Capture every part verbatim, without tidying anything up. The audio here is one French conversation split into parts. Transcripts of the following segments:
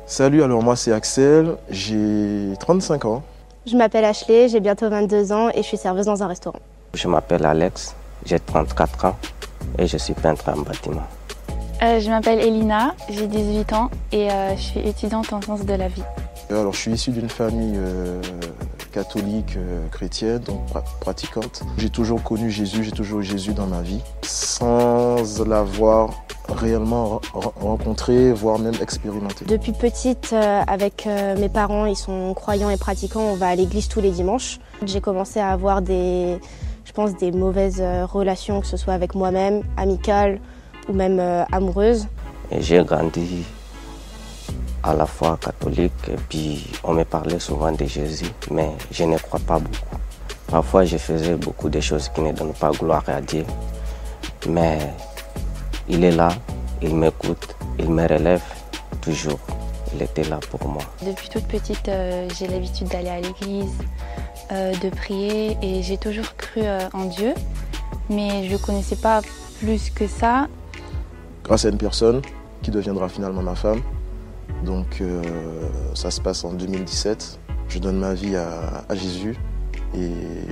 Salut, alors moi c'est Axel, j'ai trente-cinq ans. Je m'appelle Ashley, j'ai bientôt vingt-deux ans et je suis serveuse dans un restaurant. Je m'appelle Alex, j'ai trente-quatre ans et je suis peintre en bâtiment. Euh, je m'appelle Elina, j'ai dix-huit ans et euh, je suis étudiante en sciences de la vie. Alors je suis issu d'une famille euh, catholique, euh, chrétienne, donc pra pratiquante. J'ai toujours connu Jésus, j'ai toujours eu Jésus dans ma vie, sans l'avoir réellement rencontré, voire même expérimenté. Depuis petite, euh, avec euh, mes parents, ils sont croyants et pratiquants, on va à l'église tous les dimanches. J'ai commencé à avoir des, je pense, des mauvaises euh, relations, que ce soit avec moi-même, amicales ou même euh, amoureuses. Et j'ai grandi à la fois catholique et puis on me parlait souvent de Jésus, mais je ne crois pas beaucoup. Parfois je faisais beaucoup de choses qui ne donnent pas gloire à Dieu, mais il est là, il m'écoute, il me relève toujours. Il était là pour moi. Depuis toute petite, euh, j'ai l'habitude d'aller à l'église, euh, de prier et j'ai toujours cru euh, en Dieu, mais je ne connaissais pas plus que ça. Grâce à une personne qui deviendra finalement ma femme, donc euh, ça se passe en deux mille dix-sept. Je donne ma vie à, à Jésus et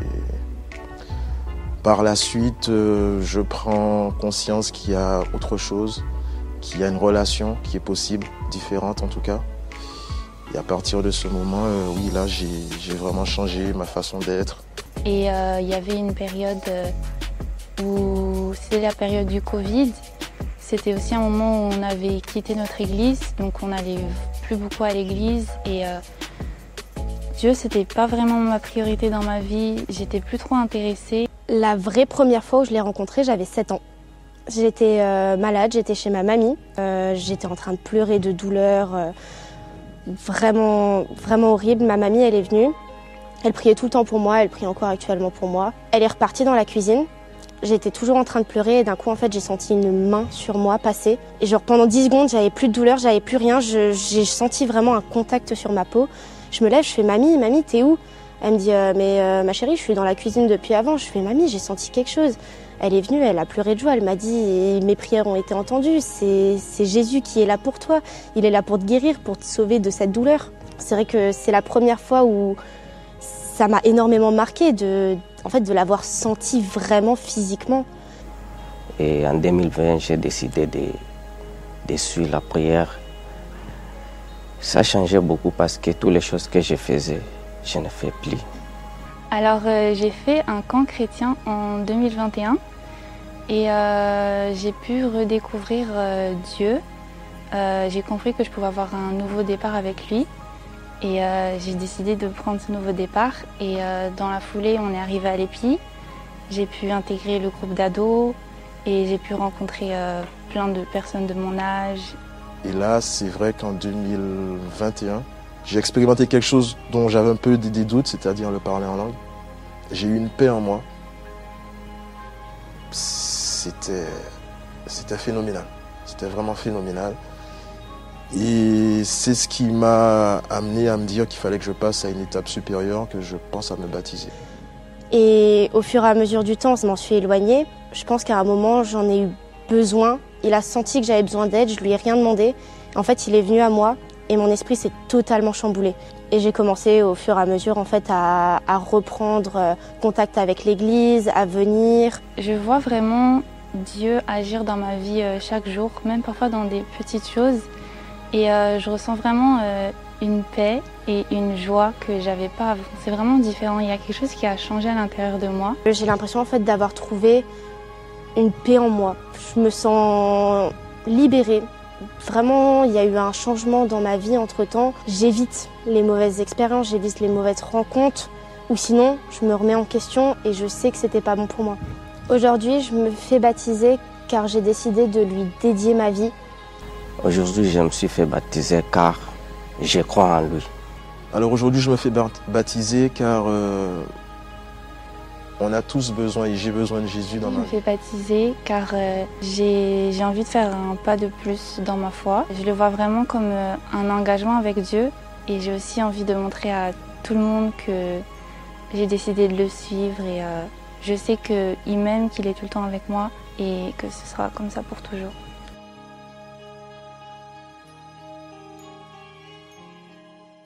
par la suite, euh, je prends conscience qu'il y a autre chose, qu'il y a une relation qui est possible, différente en tout cas. Et à partir de ce moment, euh, oui, là, j'ai vraiment changé ma façon d'être. Et il euh, y avait une période où c'était la période du Covid. C'était aussi un moment où on avait quitté notre église, donc on n'allait plus beaucoup à l'église. Et euh, Dieu, c'était pas vraiment ma priorité dans ma vie, j'étais plus trop intéressée. La vraie première fois où je l'ai rencontré, j'avais sept ans. J'étais euh, malade, j'étais chez ma mamie. Euh, j'étais en train de pleurer de douleur, euh, vraiment, vraiment horrible. Ma mamie, elle est venue. Elle priait tout le temps pour moi, elle prie encore actuellement pour moi. Elle est repartie dans la cuisine. J'étais toujours en train de pleurer et d'un coup, en fait, j'ai senti une main sur moi passer. Et genre pendant dix secondes, j'avais plus de douleur, j'avais plus rien. J'ai senti vraiment un contact sur ma peau. Je me lève, je fais « Mamie, mamie, t'es où ?» Elle me dit euh, « Mais euh, ma chérie, je suis dans la cuisine depuis avant. » Je fais « Mamie, j'ai senti quelque chose. » Elle est venue, elle a pleuré de joie. Elle m'a dit « Mes prières ont été entendues. C'est Jésus qui est là pour toi. Il est là pour te guérir, pour te sauver de cette douleur. » C'est vrai que c'est la première fois où ça m'a énormément marqué de, en fait, de l'avoir senti vraiment physiquement. Et en deux mille vingt, j'ai décidé de, de suivre la prière. Ça changeait beaucoup parce que toutes les choses que je faisais, je ne fais plus. Alors euh, j'ai fait un camp chrétien en deux mille vingt et un et euh, j'ai pu redécouvrir euh, Dieu. Euh, j'ai compris que je pouvais avoir un nouveau départ avec lui et euh, j'ai décidé de prendre ce nouveau départ. Et euh, dans la foulée, on est arrivé à l'Épi. J'ai pu intégrer le groupe d'ados et j'ai pu rencontrer euh, plein de personnes de mon âge. Et là, c'est vrai qu'en deux mille vingt et un, j'ai expérimenté quelque chose dont j'avais un peu des doutes, c'est-à-dire le parler en langue. J'ai eu une paix en moi. C'était c'était phénoménal. C'était vraiment phénoménal. Et c'est ce qui m'a amené à me dire qu'il fallait que je passe à une étape supérieure, que je pense à me baptiser. Et au fur et à mesure du temps, je m'en suis éloignée. Je pense qu'à un moment, j'en ai eu besoin. Il a senti que j'avais besoin d'aide, je lui ai rien demandé. En fait, il est venu à moi et mon esprit s'est totalement chamboulé. Et j'ai commencé au fur et à mesure en fait, à, à reprendre contact avec l'église, à venir. Je vois vraiment Dieu agir dans ma vie chaque jour, même parfois dans des petites choses. Et euh, je ressens vraiment euh, une paix et une joie que j'avais pas avant. C'est vraiment différent, il y a quelque chose qui a changé à l'intérieur de moi. J'ai l'impression en fait d'avoir trouvé une paix en moi. Je me sens libérée. Vraiment, il y a eu un changement dans ma vie entre-temps. J'évite les mauvaises expériences, j'évite les mauvaises rencontres, ou sinon, je me remets en question et je sais que c'était pas bon pour moi. Aujourd'hui, je me fais baptiser car j'ai décidé de lui dédier ma vie. Aujourd'hui, je me suis fait baptiser car je crois en lui. Alors aujourd'hui, je me fais baptiser car euh, on a tous besoin et j'ai besoin de Jésus dans ma vie. Je me fais baptiser car euh, j'ai envie de faire un pas de plus dans ma foi. Je le vois vraiment comme euh, un engagement avec Dieu et j'ai aussi envie de montrer à tout le monde que j'ai décidé de le suivre et euh, je sais qu'il m'aime, qu'il est tout le temps avec moi et que ce sera comme ça pour toujours.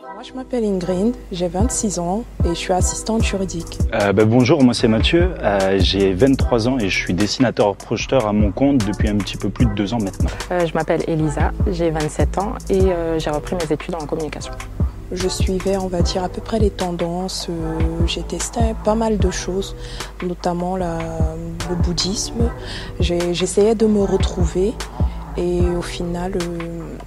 Moi, je m'appelle Ingrid, j'ai vingt-six ans et je suis assistante juridique. Euh, bah, bonjour, moi c'est Mathieu, euh, j'ai vingt-trois ans et je suis dessinateur-projeteur à mon compte depuis un petit peu plus de deux ans maintenant. Euh, je m'appelle Elisa, j'ai vingt-sept ans et euh, j'ai repris mes études en communication. Je suivais, on va dire, à peu près les tendances. Euh, j'ai testé pas mal de choses, notamment la, le bouddhisme. J'ai, j'essayais de me retrouver et au final, euh,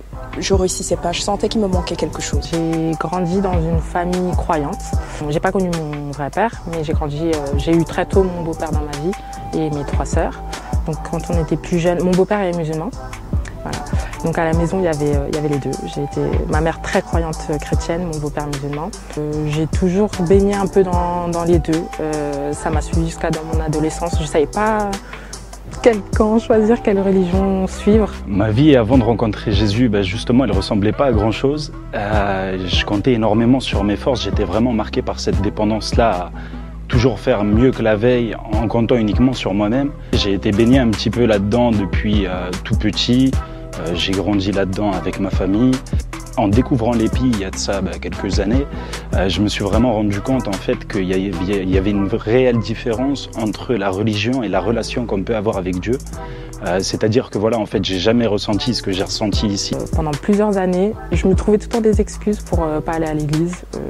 je réussissais pas. Je sentais qu'il me manquait quelque chose. J'ai grandi dans une famille croyante. J'ai pas connu mon vrai père, mais j'ai grandi, euh, j'ai eu très tôt mon beau-père dans ma vie et mes trois sœurs. Donc quand on était plus jeune, mon beau-père est musulman. Voilà. Donc à la maison, il y avait, il y avait les deux. J'ai été, ma mère très croyante chrétienne, mon beau-père musulman. Euh, j'ai toujours baigné un peu dans, dans les deux. Euh, ça m'a suivi jusqu'à dans mon adolescence. Je ne savais pas quel camp choisir, quelle religion suivre. Ma vie avant de rencontrer Jésus, bah justement, elle ne ressemblait pas à grand-chose. Euh, je comptais énormément sur mes forces. J'étais vraiment marqué par cette dépendance-là à toujours faire mieux que la veille en comptant uniquement sur moi-même. J'ai été baigné un petit peu là-dedans depuis euh, tout petit. Euh, j'ai grandi là-dedans avec ma famille. En découvrant l'Épi il y a de ça bah, quelques années, euh, je me suis vraiment rendu compte en fait qu'il y, y avait une réelle différence entre la religion et la relation qu'on peut avoir avec Dieu. Euh, c'est-à-dire que voilà, en fait, j'ai jamais ressenti ce que j'ai ressenti ici. Euh, pendant plusieurs années, je me trouvais tout le temps des excuses pour euh, pas aller à l'église. Euh,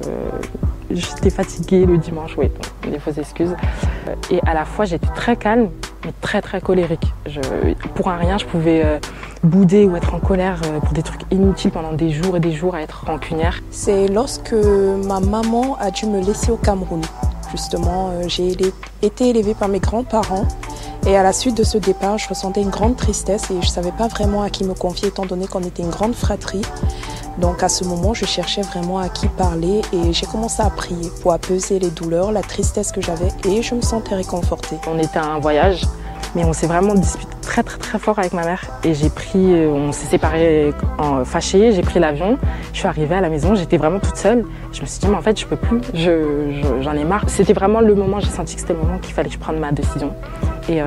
j'étais fatiguée le dimanche, oui, donc, des fausses excuses. Euh, et à la fois, j'étais très calme, mais très très colérique. Je, pour un rien, je pouvais euh, bouder ou être en colère euh, pour des trucs inutiles pendant des jours et des jours à être rancunière. C'est lorsque ma maman a dû me laisser au Cameroun. Justement, euh, j'ai été élevée par mes grands-parents. Et à la suite de ce départ, je ressentais une grande tristesse et je ne savais pas vraiment à qui me confier étant donné qu'on était une grande fratrie. Donc à ce moment, je cherchais vraiment à qui parler et j'ai commencé à prier pour apaiser les douleurs, la tristesse que j'avais et je me sentais réconfortée. On était à un voyage, mais on s'est vraiment disputé très très très fort avec ma mère et j'ai pris, on s'est séparés en fâchés, j'ai pris l'avion, je suis arrivée à la maison, j'étais vraiment toute seule. Je me suis dit mais en fait je peux plus, je, je, j'en ai marre. C'était vraiment le moment, j'ai senti que c'était le moment qu'il fallait que je prenne ma décision. Et euh,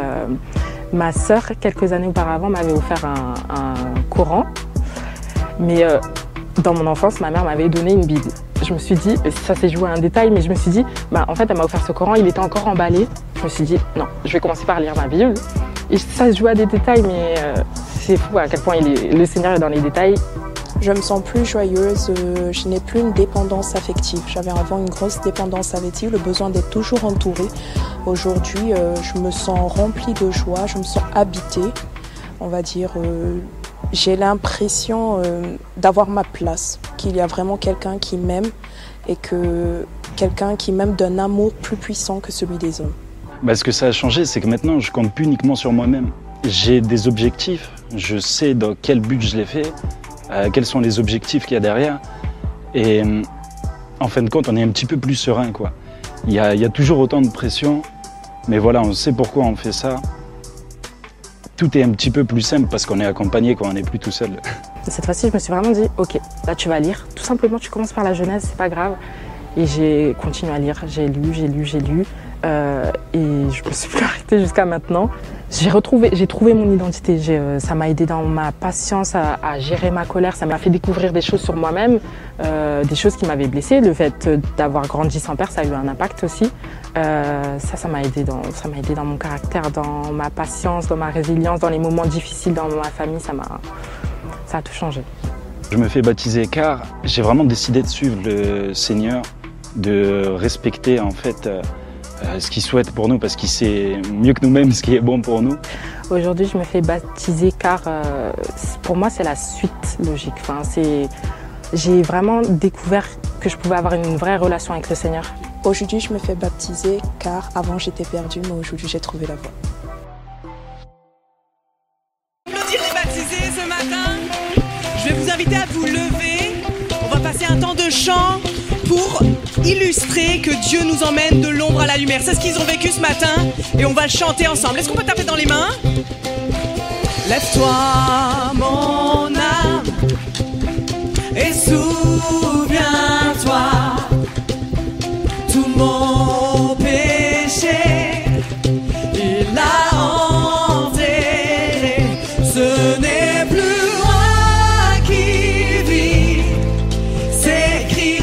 ma sœur, quelques années auparavant, m'avait offert un, un Coran, mais euh, dans mon enfance, ma mère m'avait donné une Bible. Je me suis dit, ça s'est joué à un détail, mais je me suis dit, bah, en fait, elle m'a offert ce Coran, il était encore emballé. Je me suis dit, non, je vais commencer par lire ma Bible. Et ça se joue à des détails, mais euh, c'est fou à quel point il est, le Seigneur est dans les détails. Je me sens plus joyeuse, je n'ai plus une dépendance affective. J'avais avant une grosse dépendance affective, le besoin d'être toujours entourée. Aujourd'hui, euh, je me sens remplie de joie, je me sens habitée. On va dire, euh, j'ai l'impression euh, d'avoir ma place, qu'il y a vraiment quelqu'un qui m'aime et que quelqu'un qui m'aime d'un amour plus puissant que celui des hommes. Bah, ce que ça a changé, c'est que maintenant, je compte plus uniquement sur moi-même. J'ai des objectifs, je sais dans quel but je les fais. Euh, quels sont les objectifs qu'il y a derrière. Et euh, en fin de compte, on est un petit peu plus serein, quoi. Il y a, il y a toujours autant de pression, mais voilà, on sait pourquoi on fait ça. Tout est un petit peu plus simple parce qu'on est accompagné, quoi, on n'est plus tout seul. Cette fois-ci, je me suis vraiment dit, ok, là tu vas lire. Tout simplement, tu commences par la Genèse, c'est pas grave. Et j'ai continué à lire, j'ai lu, j'ai lu, j'ai lu. Euh, et je me suis plus arrêtée jusqu'à maintenant. J'ai retrouvé, j'ai trouvé mon identité. J'ai, euh, ça m'a aidé dans ma patience à, à gérer ma colère. Ça m'a fait découvrir des choses sur moi-même, euh, des choses qui m'avaient blessée. Le fait d'avoir grandi sans père, ça a eu un impact aussi. Euh, ça, ça m'a aidé dans, ça m'a aidé dans mon caractère, dans ma patience, dans ma résilience, dans les moments difficiles dans ma famille. Ça m'a, ça a tout changé. Je me fais baptiser car j'ai vraiment décidé de suivre le Seigneur, de respecter en fait. Euh, Euh, ce qu'il souhaite pour nous parce qu'il sait mieux que nous-mêmes ce qui est bon pour nous. Aujourd'hui, je me fais baptiser car euh, pour moi, c'est la suite logique. Enfin, c'est... J'ai vraiment découvert que je pouvais avoir une vraie relation avec le Seigneur. Aujourd'hui, je me fais baptiser car avant j'étais perdue, mais aujourd'hui j'ai trouvé la voie. Applaudir les baptisés ce matin. Je vais vous inviter à vous lever. On va passer un temps de chant pour illustrer que Dieu nous emmène de l'ombre à la lumière. C'est ce qu'ils ont vécu ce matin et on va le chanter ensemble. Est-ce qu'on peut taper dans les mains? Lève-toi, mon âme, et souviens-toi, tout mon péché, il l'a enterré. Ce n'est plus moi qui vis, c'est Christ.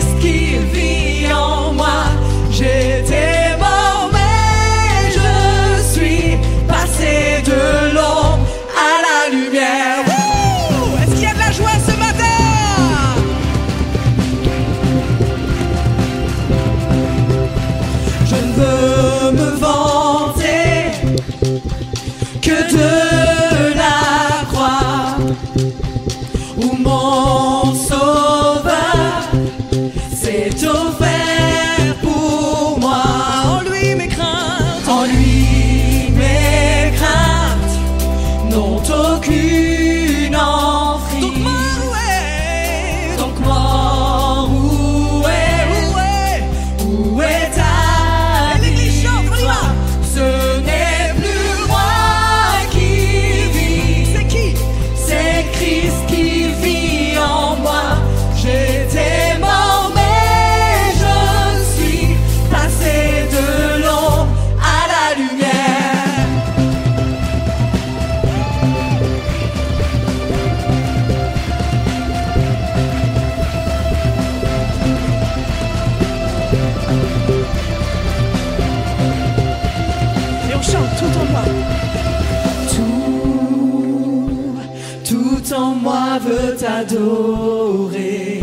tout en moi veut t'adorer.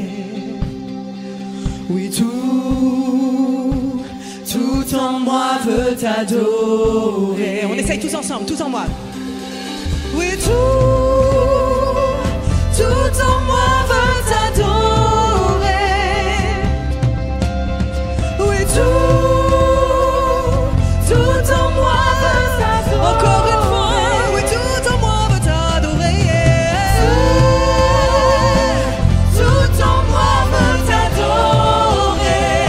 Oui, tout, tout en moi veut t'adorer. On essaye tous ensemble, tout en moi. Oui, tout, tout en moi veut t'adorer. Oui, tout, tout en moi veut t'adorer. Encore une fois, oui, tout en moi veut t'adorer. Tout, tout en moi veut t'adorer.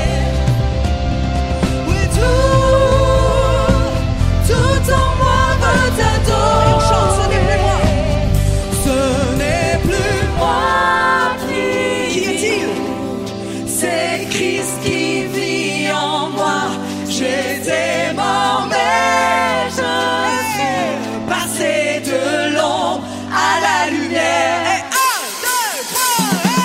Oui, tout, tout en moi veut t'adorer. Et on chante, ce n'est plus moi. Ce n'est plus moi qui. Qui est-il? C'est Christ qui vit en moi. J'étais mort, mais je suis passé de l'ombre à la lumière. Et un, deux, trois,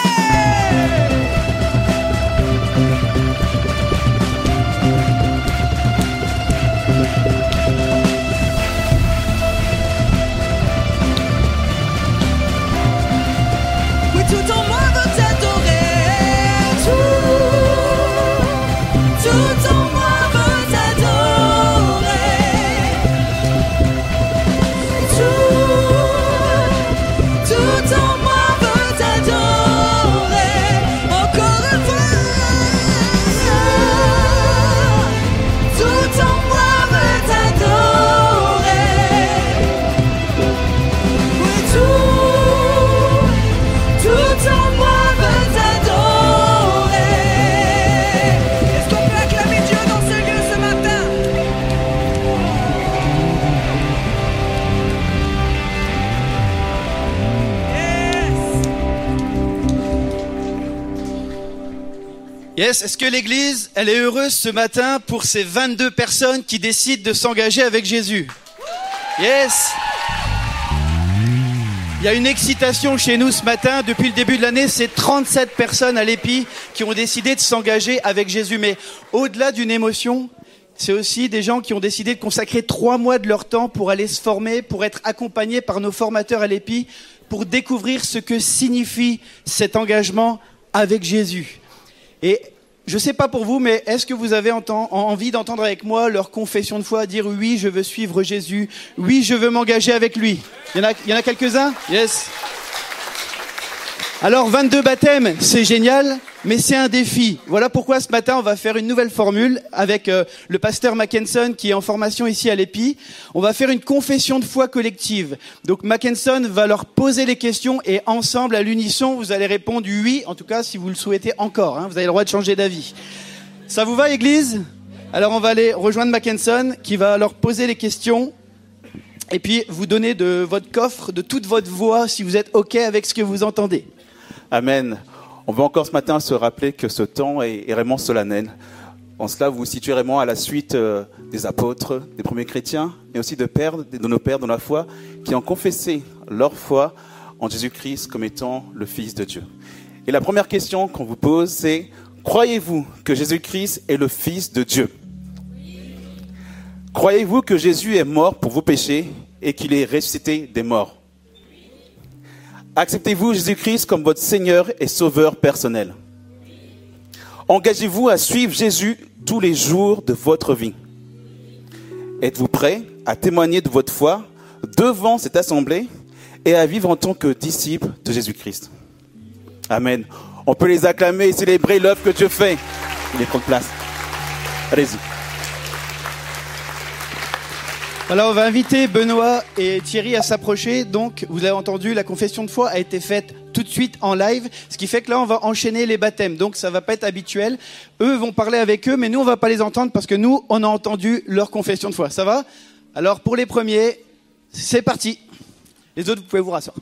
oui, tout en moi veut t'adorer. Tout, tout en moi veut t'adorer. Tout, tout en moi veut t'adorer. Encore une fois. Tout en moi veut t'adorer. Oui, tout, tout en moi veut t'adorer. Est-ce qu'on peut acclamer Dieu dans ce lieu ce matin? Yes. Yes, est-ce que l'église, elle est heureuse ce matin pour ces vingt-deux personnes qui décident de s'engager avec Jésus? Yes. Il y a une excitation chez nous ce matin. Depuis le début de l'année, c'est trente-sept personnes à l'Épi qui ont décidé de s'engager avec Jésus. Mais au-delà d'une émotion, c'est aussi des gens qui ont décidé de consacrer trois mois de leur temps pour aller se former, pour être accompagnés par nos formateurs à l'Épi, pour découvrir ce que signifie cet engagement avec Jésus. Et je ne sais pas pour vous, mais est-ce que vous avez enten- envie d'entendre avec moi leur confession de foi, dire oui, je veux suivre Jésus, oui, je veux m'engager avec lui? Il y en a, il y en a quelques-uns? Yes. Alors, vingt-deux baptêmes, c'est génial, mais c'est un défi. Voilà pourquoi ce matin, on va faire une nouvelle formule avec euh, le pasteur Mackenson qui est en formation ici à l'Épi. On va faire une confession de foi collective. Donc, Mackenson va leur poser les questions et ensemble, à l'unisson, vous allez répondre oui, en tout cas, si vous le souhaitez encore. Hein, vous avez le droit de changer d'avis. Ça vous va, Église? Alors, on va aller rejoindre Mackenson qui va leur poser les questions et puis vous donner de votre coffre, de toute votre voix, si vous êtes OK avec ce que vous entendez. Amen. On veut encore ce matin se rappeler que ce temps est vraiment solennel. En cela, vous vous situez vraiment à la suite des apôtres, des premiers chrétiens, mais aussi de pères, de nos pères dans la foi, qui ont confessé leur foi en Jésus-Christ comme étant le Fils de Dieu. Et la première question qu'on vous pose, c'est: croyez-vous que Jésus-Christ est le Fils de Dieu? Croyez-vous que Jésus est mort pour vos péchés et qu'il est ressuscité des morts? Acceptez-vous Jésus-Christ comme votre Seigneur et Sauveur personnel? Engagez-vous à suivre Jésus tous les jours de votre vie? Êtes-vous prêt à témoigner de votre foi devant cette assemblée et à vivre en tant que disciple de Jésus-Christ? Amen. On peut les acclamer et célébrer l'œuvre que Dieu fait. Il est prendre place. Allez-y. Alors, on va inviter Benoît et Thierry à s'approcher. Donc, vous avez entendu, la confession de foi a été faite tout de suite en live, ce qui fait que là, on va enchaîner les baptêmes. Donc, ça va pas être habituel. Eux vont parler avec eux, mais nous, on va pas les entendre parce que nous, on a entendu leur confession de foi. Ça va? Alors, pour les premiers, c'est parti. Les autres, vous pouvez vous rasseoir.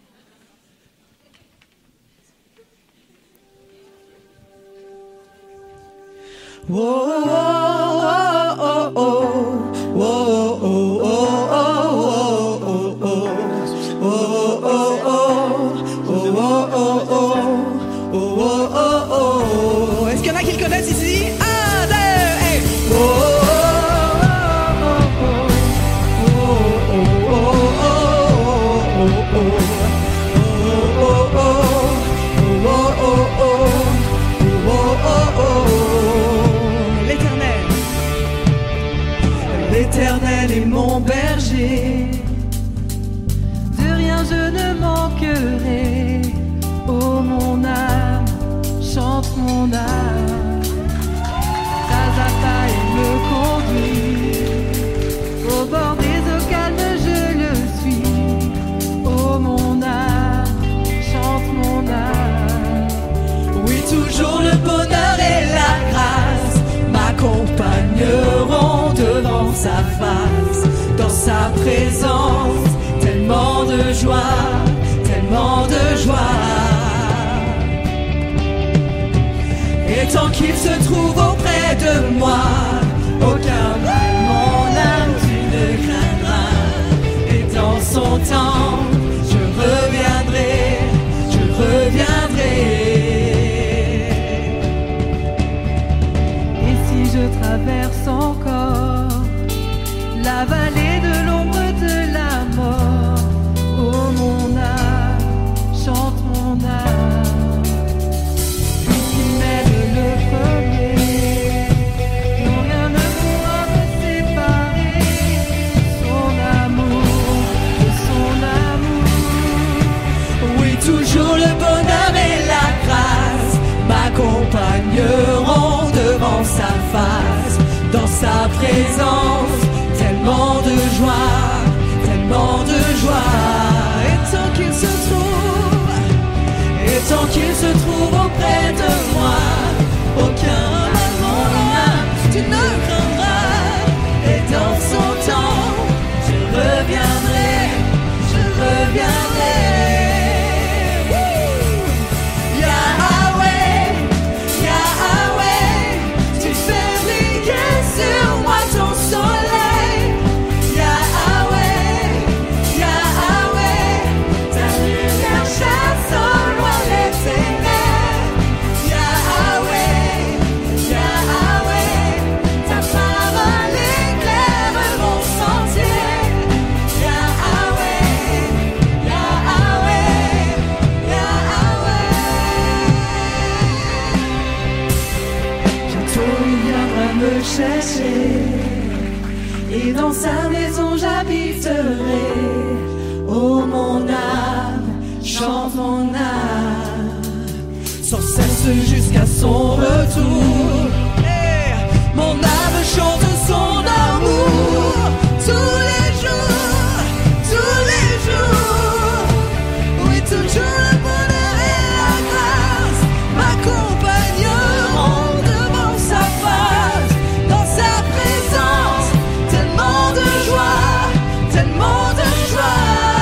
Whoa, oh, oh, oh, whoa, oh, oh, oh, oh, oh, oh, oh, oh, oh. Est-ce qu'il y en a qui le connaissent ici? Un, deux, et oh, oh, oh, oh, oh, oh, oh, ne manquerai. Oh mon âme, chante mon âme. Pas à pas il me conduit. Au bord des eaux calmes je le suis. Oh mon âme, chante mon âme. Oui, toujours le bonheur et la grâce m'accompagneront devant sa face. Dans sa présence, tellement de joie, tellement de joie. Et tant qu'il se trouve auprès de moi, aucun mal, mon âme, tu ne craindras. Et dans son temps, je reviendrai, je reviendrai. Et si je traverse encore la vallée de l'ombre de la mort, oh mon âme, chante mon âme. Puisqu'il m'aide le premier, non rien ne pourra me séparer de son amour, de son amour. Oui, toujours le bonheur et la grâce m'accompagneront devant sa face. Dans sa présence, tellement de joie, tellement de joie. Et tant qu'il se trouve, et tant qu'il se trouve auprès de moi, aucun mal, mon âme, tu ne craindras. Et dans son temps, je reviendrai, je reviendrai. Yahweh, Yahweh, tu fais briller sur moi ton soleil. Yahweh, Yahweh, ta lumière chasse au loin les ténèbres. Yahweh, Yahweh, ta parole éclaire mon sentier. Yahweh, Yahweh, Yahweh. Bientôt il viendra me chercher, et dans sa maison j'habiterai. Oh mon âme, chante mon âme, sans cesse jusqu'à son retour. Eh, mon âme chante son amour tous les jours, tous les jours. Oui, toujours le bonheur et la grâce m'accompagneront devant sa face. Dans sa présence, tellement de joie, tellement de joie.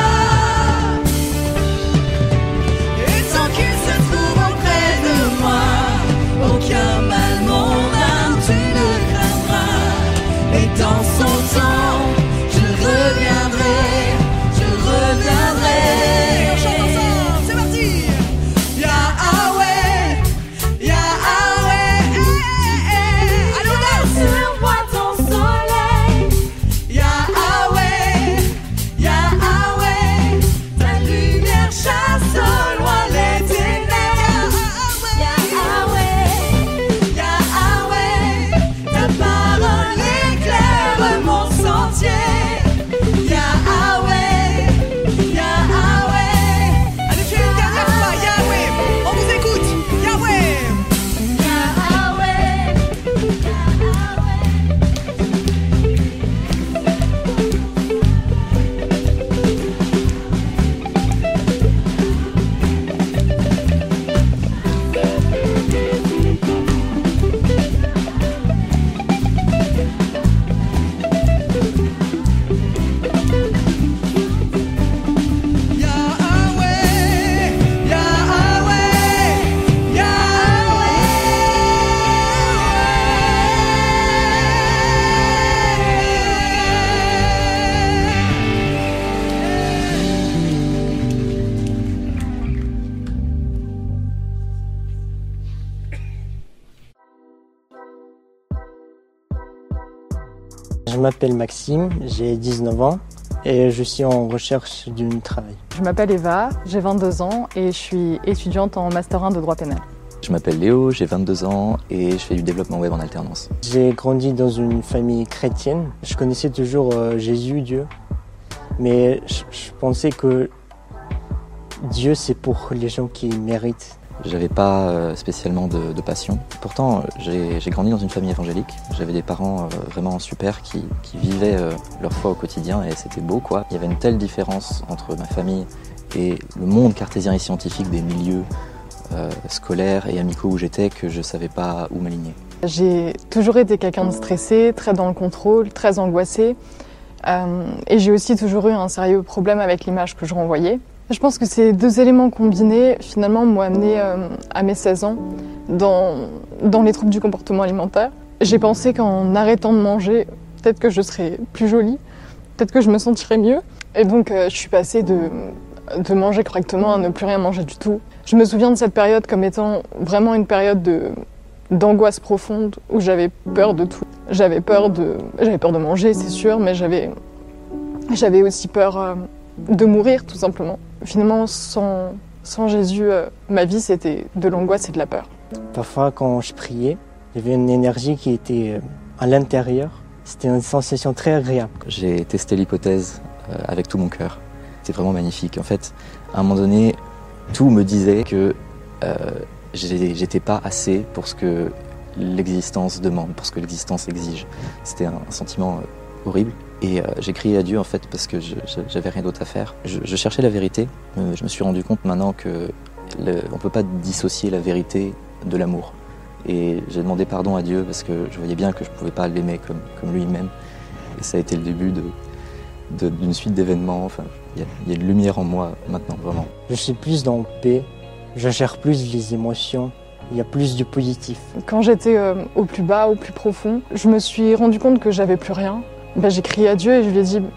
Et tant qu'il se trouve auprès de moi, aucun mal, mon âme, tu ne craindras. Et dans son temps, je reviendrai, je reviendrai. On chante ensemble, c'est parti. Yahweh, Yahweh, allez on danse. Sur moi ton soleil. Yahweh, Yahweh, ta lumière chasse au loin les ténèbres. Yahweh, Yahweh, ta parole éclaire mon sentier. Yahweh, Yahweh. Allez, fais une dernière fois, Yahweh. On vous écoute, Yahweh. Yahweh, Je m'appelle Maxime, j'ai dix-neuf ans et je suis en recherche d'un travail. Je m'appelle Eva, j'ai vingt-deux ans et je suis étudiante en Master un de droit pénal. Je m'appelle Léo, j'ai vingt-deux ans et je fais du développement web en alternance. J'ai grandi dans une famille chrétienne. Je connaissais toujours euh, Jésus, Dieu, mais je, je pensais que Dieu, c'est pour les gens qui méritent. J'avais pas euh, spécialement de, de passion. Pourtant, j'ai, j'ai grandi dans une famille évangélique. J'avais des parents euh, vraiment super qui, qui vivaient euh, leur foi au quotidien et c'était beau, quoi. Il y avait une telle différence entre ma famille et le monde cartésien et scientifique des milieux euh, scolaires et amicaux où j'étais que je savais pas où m'aligner. J'ai toujours été quelqu'un de stressé, très dans le contrôle, très angoissé. Euh, et j'ai aussi toujours eu un sérieux problème avec l'image que je renvoyais. Je pense que ces deux éléments combinés, finalement, m'ont amené euh, à mes seize ans dans, dans les troubles du comportement alimentaire. J'ai pensé qu'en arrêtant de manger, peut-être que je serais plus jolie, peut-être que je me sentirais mieux. Et donc, euh, je suis passée de, de manger correctement à ne plus rien manger du tout. Je me souviens de cette période comme étant vraiment une période de, d'angoisse profonde où j'avais peur de tout. J'avais peur de, j'avais peur de manger, c'est sûr, mais j'avais, j'avais aussi peur euh, de mourir, tout simplement. Finalement, sans, sans Jésus, euh, ma vie, c'était de l'angoisse et de la peur. Parfois, quand je priais, il y avait une énergie qui était à l'intérieur. C'était une sensation très agréable. J'ai testé l'hypothèse euh, avec tout mon cœur. C'était vraiment magnifique. En fait, à un moment donné, tout me disait que euh, j'étais pas assez pour ce que l'existence demande, pour ce que l'existence exige. C'était un, un sentiment euh, horrible. Et euh, j'ai crié à Dieu en fait parce que je, je, j'avais rien d'autre à faire. Je, je cherchais la vérité. Euh, je me suis rendu compte maintenant que le, on peut pas dissocier la vérité de l'amour. Et j'ai demandé pardon à Dieu parce que je voyais bien que je pouvais pas l'aimer comme, comme lui-même. Et ça a été le début de, de, d'une suite d'événements. Enfin, il y, y a une lumière en moi maintenant, vraiment. Je suis plus dans la paix. Je gère plus les émotions. Il y a plus de positif. Quand j'étais euh, au plus bas, au plus profond, je me suis rendu compte que j'avais plus rien. Ben, j'ai crié à Dieu et je lui ai dit,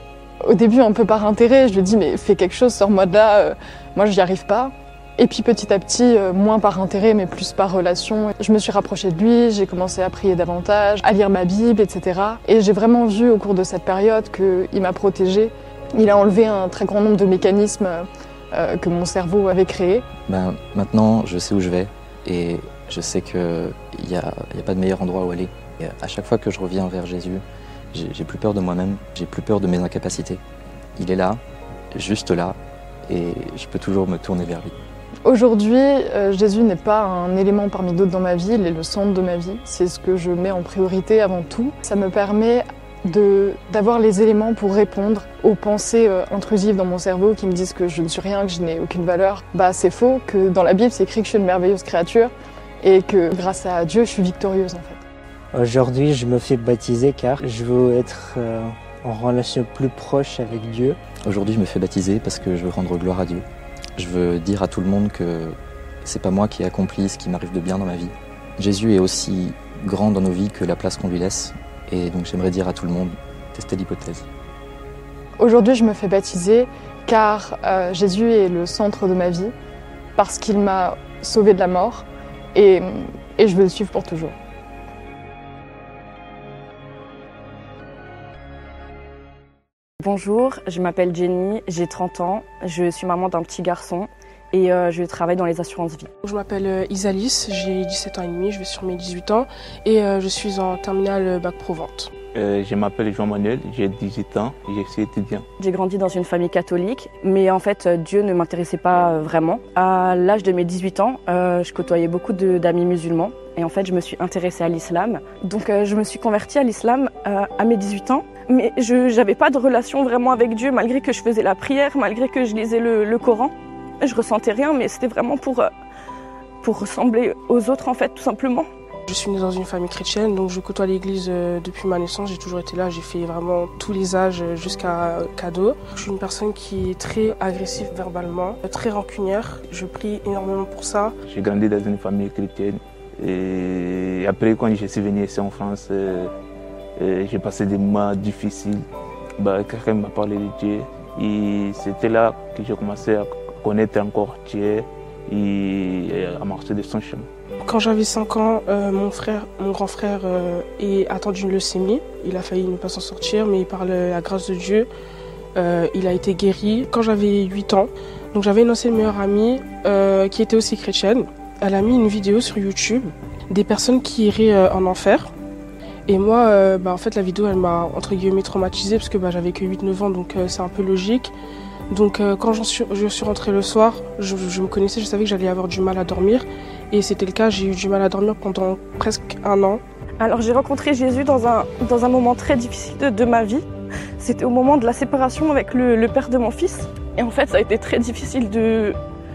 au début un peu par intérêt, je lui ai dit mais fais quelque chose, sors-moi de là, euh, moi j'y arrive pas. Et puis petit à petit, euh, moins par intérêt mais plus par relation, je me suis rapprochée de lui, j'ai commencé à prier davantage, à lire ma Bible, et cetera. Et j'ai vraiment vu au cours de cette période qu'il m'a protégée. Il a enlevé un très grand nombre de mécanismes euh, que mon cerveau avait créés. Ben, maintenant, je sais où je vais et je sais qu'il n'y a, y a pas de meilleur endroit où aller. Et à chaque fois que je reviens vers Jésus, J'ai, j'ai plus peur de moi-même, j'ai plus peur de mes incapacités. Il est là, juste là, et je peux toujours me tourner vers lui. Aujourd'hui, euh, Jésus n'est pas un élément parmi d'autres dans ma vie, il est le centre de ma vie. C'est ce que je mets en priorité avant tout. Ça me permet de, d'avoir les éléments pour répondre aux pensées euh, intrusives dans mon cerveau qui me disent que je ne suis rien, que je n'ai aucune valeur. Bah, c'est faux, que dans la Bible, c'est écrit que je suis une merveilleuse créature et que grâce à Dieu, je suis victorieuse en fait. Aujourd'hui, je me fais baptiser car je veux être euh, en relation plus proche avec Dieu. Aujourd'hui, je me fais baptiser parce que je veux rendre gloire à Dieu. Je veux dire à tout le monde que c'est pas moi qui ai accompli ce qui m'arrive de bien dans ma vie. Jésus est aussi grand dans nos vies que la place qu'on lui laisse. Et donc j'aimerais dire à tout le monde, testez l'hypothèse. Aujourd'hui, je me fais baptiser car euh, Jésus est le centre de ma vie, parce qu'il m'a sauvée de la mort et, et je veux le suivre pour toujours. Bonjour, je m'appelle Jenny, j'ai trente ans, je suis maman d'un petit garçon et euh, je travaille dans les assurances vie. Je m'appelle Isalis, j'ai dix-sept ans et demi, je vais sur mes dix-huit ans et euh, je suis en terminale bac pro vente. Euh, je m'appelle Jean-Manuel, j'ai dix-huit ans et je suis étudiant. J'ai grandi dans une famille catholique, mais en fait Dieu ne m'intéressait pas vraiment. À l'âge de mes dix-huit ans, euh, je côtoyais beaucoup de, d'amis musulmans et en fait je me suis intéressée à l'islam. Donc euh, je me suis convertie à l'islam euh, à mes dix-huit ans. Mais je n'avais pas de relation vraiment avec Dieu, malgré que je faisais la prière, malgré que je lisais le, le Coran. Je ressentais rien, mais c'était vraiment pour, pour ressembler aux autres, en fait, tout simplement. Je suis née dans une famille chrétienne, donc je côtoie l'église depuis ma naissance. J'ai toujours été là, j'ai fait vraiment tous les âges jusqu'à cadeau. Je suis une personne qui est très agressive verbalement, très rancunière. Je prie énormément pour ça. J'ai grandi dans une famille chrétienne et après, quand je suis venu ici en France, Et j'ai passé des mois difficiles. Bah, quelqu'un m'a parlé de Dieu. Et c'était là que j'ai commencé à connaître encore Dieu et à marcher de son chemin. Quand j'avais cinq ans, euh, mon, frère, mon grand frère euh, est atteint d'une leucémie. Il a failli ne pas s'en sortir, mais par la grâce de Dieu, euh, il a été guéri. Quand j'avais huit ans, donc j'avais une ancienne meilleure amie euh, qui était aussi chrétienne. Elle a mis une vidéo sur YouTube des personnes qui iraient euh, en enfer. Et moi, euh, bah, en fait, la vidéo, elle m'a entre guillemets traumatisée parce que bah, j'avais que huit neuf ans, donc euh, c'est un peu logique. Donc euh, quand j'en suis, je suis rentrée le soir, je, je me connaissais, je savais que j'allais avoir du mal à dormir. Et c'était le cas, j'ai eu du mal à dormir pendant presque un an. Alors j'ai rencontré Jésus dans un, dans un moment très difficile de, de ma vie. C'était au moment de la séparation avec le, le père de mon fils. Et en fait, ça a été très difficile de,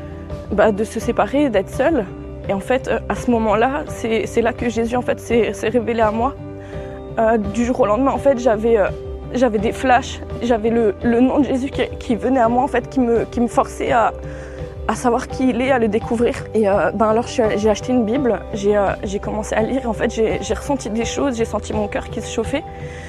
bah, de se séparer, d'être seule. Et en fait, à ce moment-là, c'est, c'est là que Jésus en fait, s'est, s'est révélé à moi. Euh, du jour au lendemain, en fait, j'avais, euh, j'avais des flashs, j'avais le, le nom de Jésus qui, qui venait à moi, en fait, qui me, qui me forçait à, à savoir qui il est, à le découvrir. Et euh, ben alors, je suis, j'ai acheté une Bible, j'ai, euh, j'ai commencé à lire. En fait, j'ai, j'ai ressenti des choses, j'ai senti mon cœur qui se chauffait.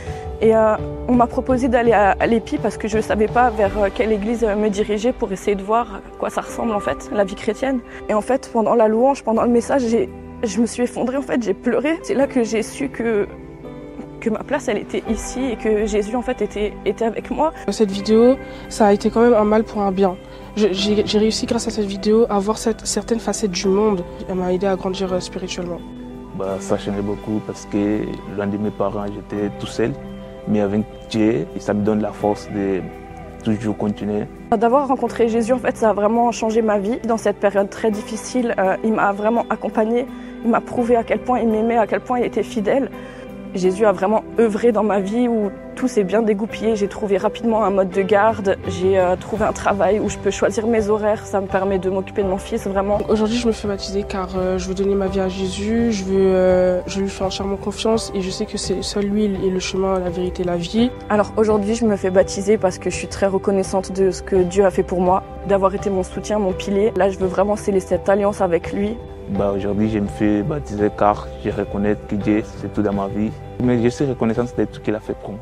Et euh, on m'a proposé d'aller à, à l'Épi parce que je ne savais pas vers quelle église me diriger pour essayer de voir à quoi ça ressemble en fait, la vie chrétienne. Et en fait, pendant la louange, pendant le message, j'ai, je me suis effondrée, en fait, j'ai pleuré. C'est là que j'ai su que, que ma place, elle était ici et que Jésus, en fait, était, était avec moi. Cette vidéo, ça a été quand même un mal pour un bien. Je, j'ai, j'ai réussi grâce à cette vidéo à voir cette, certaines facettes du monde. Elle m'a aidé à grandir euh, spirituellement. Bah, ça changeait beaucoup parce que l'un de mes parents, j'étais tout seul. Mais avec Dieu, ça me donne la force de toujours continuer. D'avoir rencontré Jésus, en fait, ça a vraiment changé ma vie. Dans cette période très difficile, euh, il m'a vraiment accompagnée. Il m'a prouvé à quel point il m'aimait, à quel point il était fidèle. Jésus a vraiment œuvré dans ma vie où tout s'est bien dégoupillé. J'ai trouvé rapidement un mode de garde. J'ai euh, trouvé un travail où je peux choisir mes horaires. Ça me permet de m'occuper de mon fils, vraiment. Aujourd'hui, je me fais baptiser car euh, je veux donner ma vie à Jésus. Je, veux, euh, je lui fais entièrement confiance et je sais que c'est seul lui est le chemin, la vérité, la vie. Alors aujourd'hui, je me fais baptiser parce que je suis très reconnaissante de ce que Dieu a fait pour moi, d'avoir été mon soutien, mon pilier. Là, je veux vraiment sceller cette alliance avec lui. Bah, aujourd'hui, je me fais baptiser car je reconnais que Dieu, c'est tout dans ma vie. Mais je suis reconnaissante de tout qu'il a fait pour moi.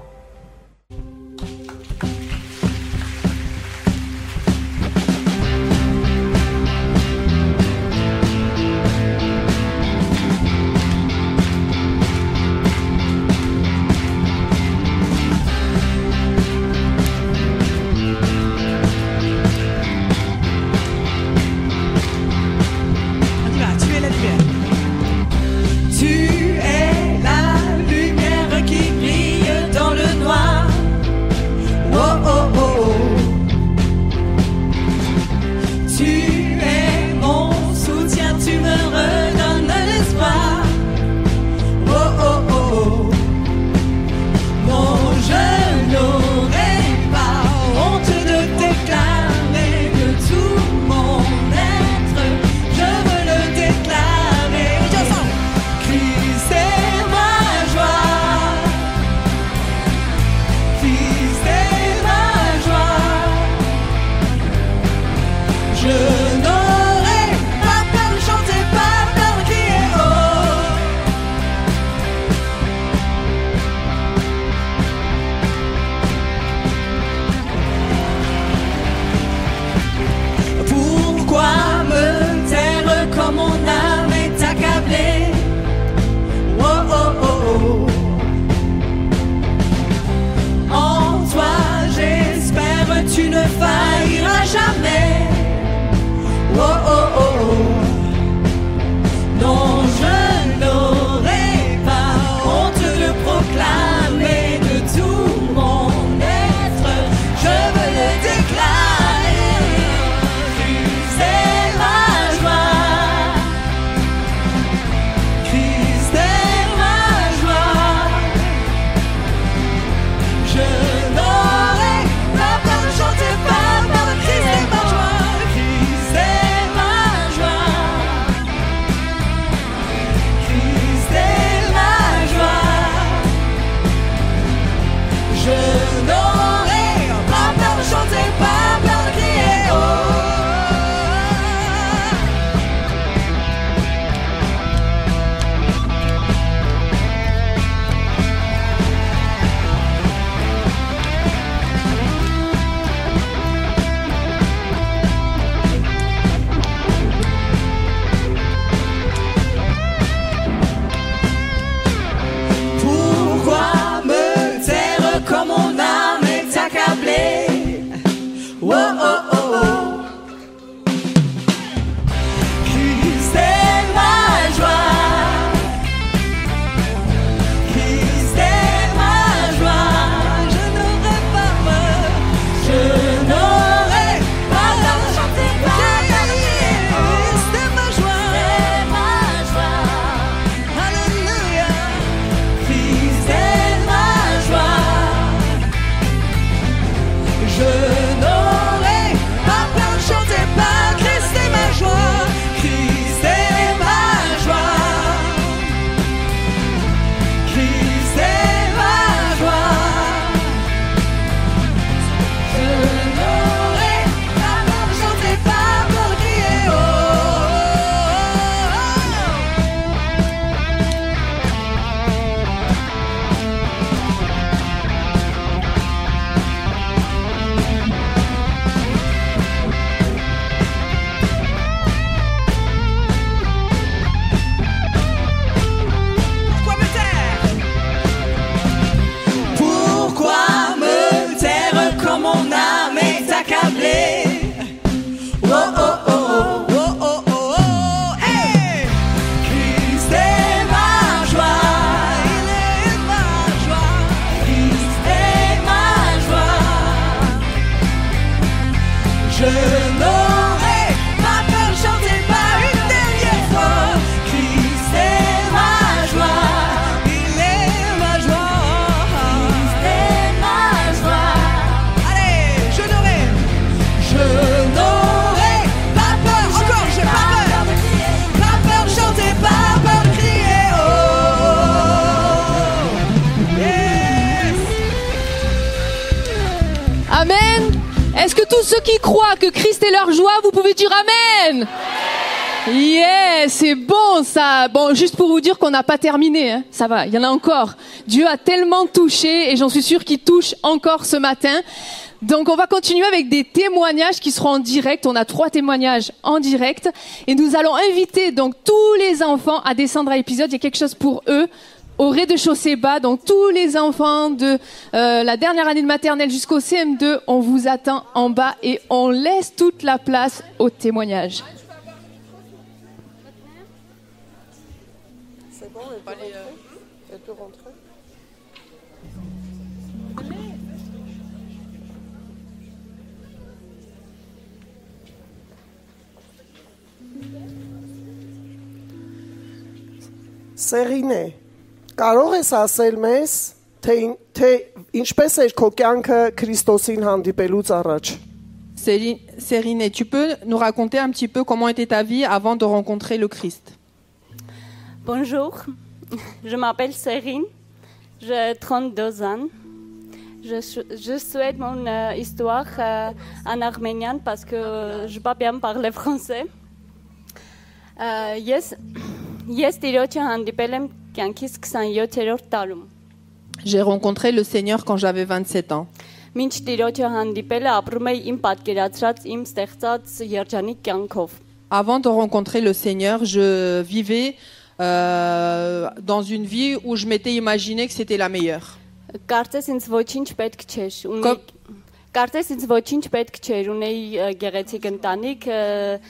Tu es la lumière qui brille dans le ceux qui croient que Christ est leur joie, vous pouvez dire Amen. Yeah, c'est bon ça. Bon, juste pour vous dire qu'on n'a pas terminé, hein. Ça va, il y en a encore. Dieu a tellement touché et j'en suis sûre qu'il touche encore ce matin. Donc on va continuer avec des témoignages qui seront en direct. On a trois témoignages en direct et nous allons inviter donc tous les enfants à descendre à l'épisode. Il y a quelque chose pour eux au rez-de-chaussée bas. Donc tous les enfants de euh, la dernière année de maternelle jusqu'au C M deux, on vous attend en bas et on laisse toute la place aux témoignages. C'est bon, elle peut rentrer. Elle peut rentrer. Սերինե, կարող ես ասել մեզ, թե, թե ինչպես էր քո կյանքը Քրիստոսին հանդիպելուց առաջ? Sérine, tu peux nous raconter un petit peu comment était ta vie avant de rencontrer le Christ? Bonjour, je m'appelle Sérine, j'ai trente-deux ans. Je, je souhaite mon euh, histoire euh, en arménien parce que je ne peux pas bien parler français. Euh, yes. J'ai rencontré le Seigneur quand j'avais vingt-sept ans. Avant de rencontrer le Seigneur, je vivais euh, dans une vie où je m'étais imaginé que c'était la meilleure. Comme...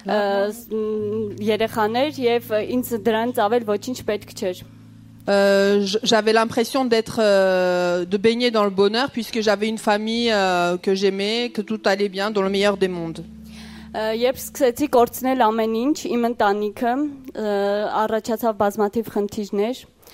Euh, j'avais l'impression d'être, euh, de baigner dans le bonheur puisque j'avais une famille euh, que j'aimais, que tout allait bien, dans le meilleur des mondes. Երբ սկսեցի կորցնել ամեն ինչ, իմ ընտանիքը առաջացավ բազմաթիվ խնդիրներ։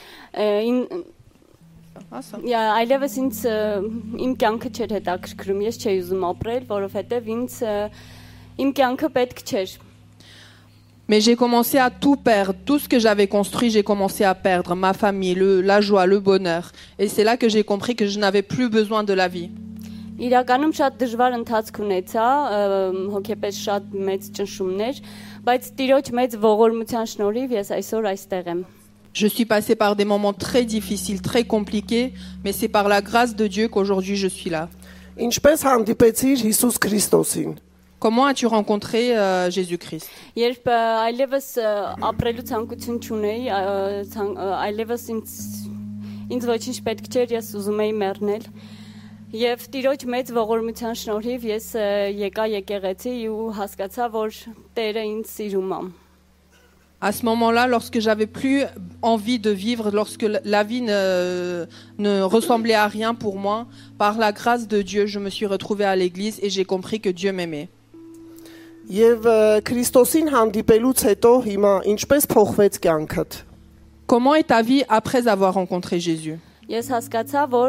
Այլևս ինձ իմ կյանքը չէր հետաքրքրում, ես չէի ուզում ապրել, որովհետև ինձ իմ կյանքը պետք չէր։ Mais j'ai commencé à tout perdre. Tout ce que j'avais construit, j'ai commencé à perdre. Ma famille, le, la joie, le bonheur. Et c'est là que j'ai compris que je n'avais plus besoin de la vie. Իրականում շատ դժվար ընթացք ունեցա, հոգեպես շատ մեծ ճնշումներ, բայց Տիրոջ մեծ ողորմության շնորհիվ ես այսօր այստեղ եմ։ Je suis passée par des moments très difficiles, très compliqués, mais c'est par la grâce de Dieu qu'aujourd'hui je suis là. Ինչպես հանդիպեցիր Հիսուս Քրիստոսին? Comment as-tu rencontré euh, Jésus-Christ? Երբ այլևս ապրելու ցանկություն չունեի, այլևս ինձ ինձ ոչինչ պետք չէր, ես ուզում էի մեռնել։ Եվ Տիրոջ մեծ ողորմության շնորհիվ ես եկա եկեղեցի ու հասկացա, որ Տերը ինձ սիրում է։ À ce moment-là, lorsque j'avais plus envie de vivre, lorsque la vie ne, ne ressemblait à rien pour moi, par la grâce de Dieu, je me suis retrouvée à l'église et j'ai compris que Dieu m'aimait. Եվ Քրիստոսին հանդիպելուց հետո հիմա ինչպես փոխվեց կյանքդ? Comment est ta vie après avoir rencontré Jésus? Ես հասկացա, որ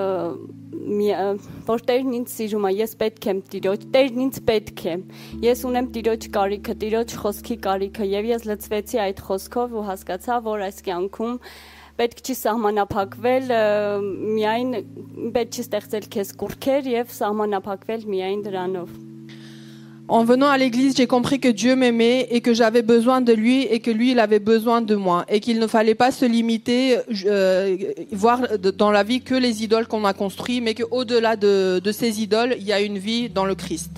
որ Տերն ինձ սիրում է, ես պետք եմ Տիրոջ, Տերն ինձ պետք է։ Ես ունեմ Տիրոջ կարիքը, Տիրոջ խոսքի կարիքը, եւ ես լցվեցի այդ խոսքով ու հասկացա, որ այս կյանքում պետք չի սահմանափակվել միայն պետք չի ստեղծել քեզ կուրքեր եւ սահմանափակվել միայն դրանով։ En venant à l'église, j'ai compris que Dieu m'aimait et que j'avais besoin de lui et que lui, il avait besoin de moi. Et qu'il ne fallait pas se limiter, euh, voir dans la vie que les idoles qu'on a construites, mais qu'au-delà de, de ces idoles, il y a une vie dans le Christ.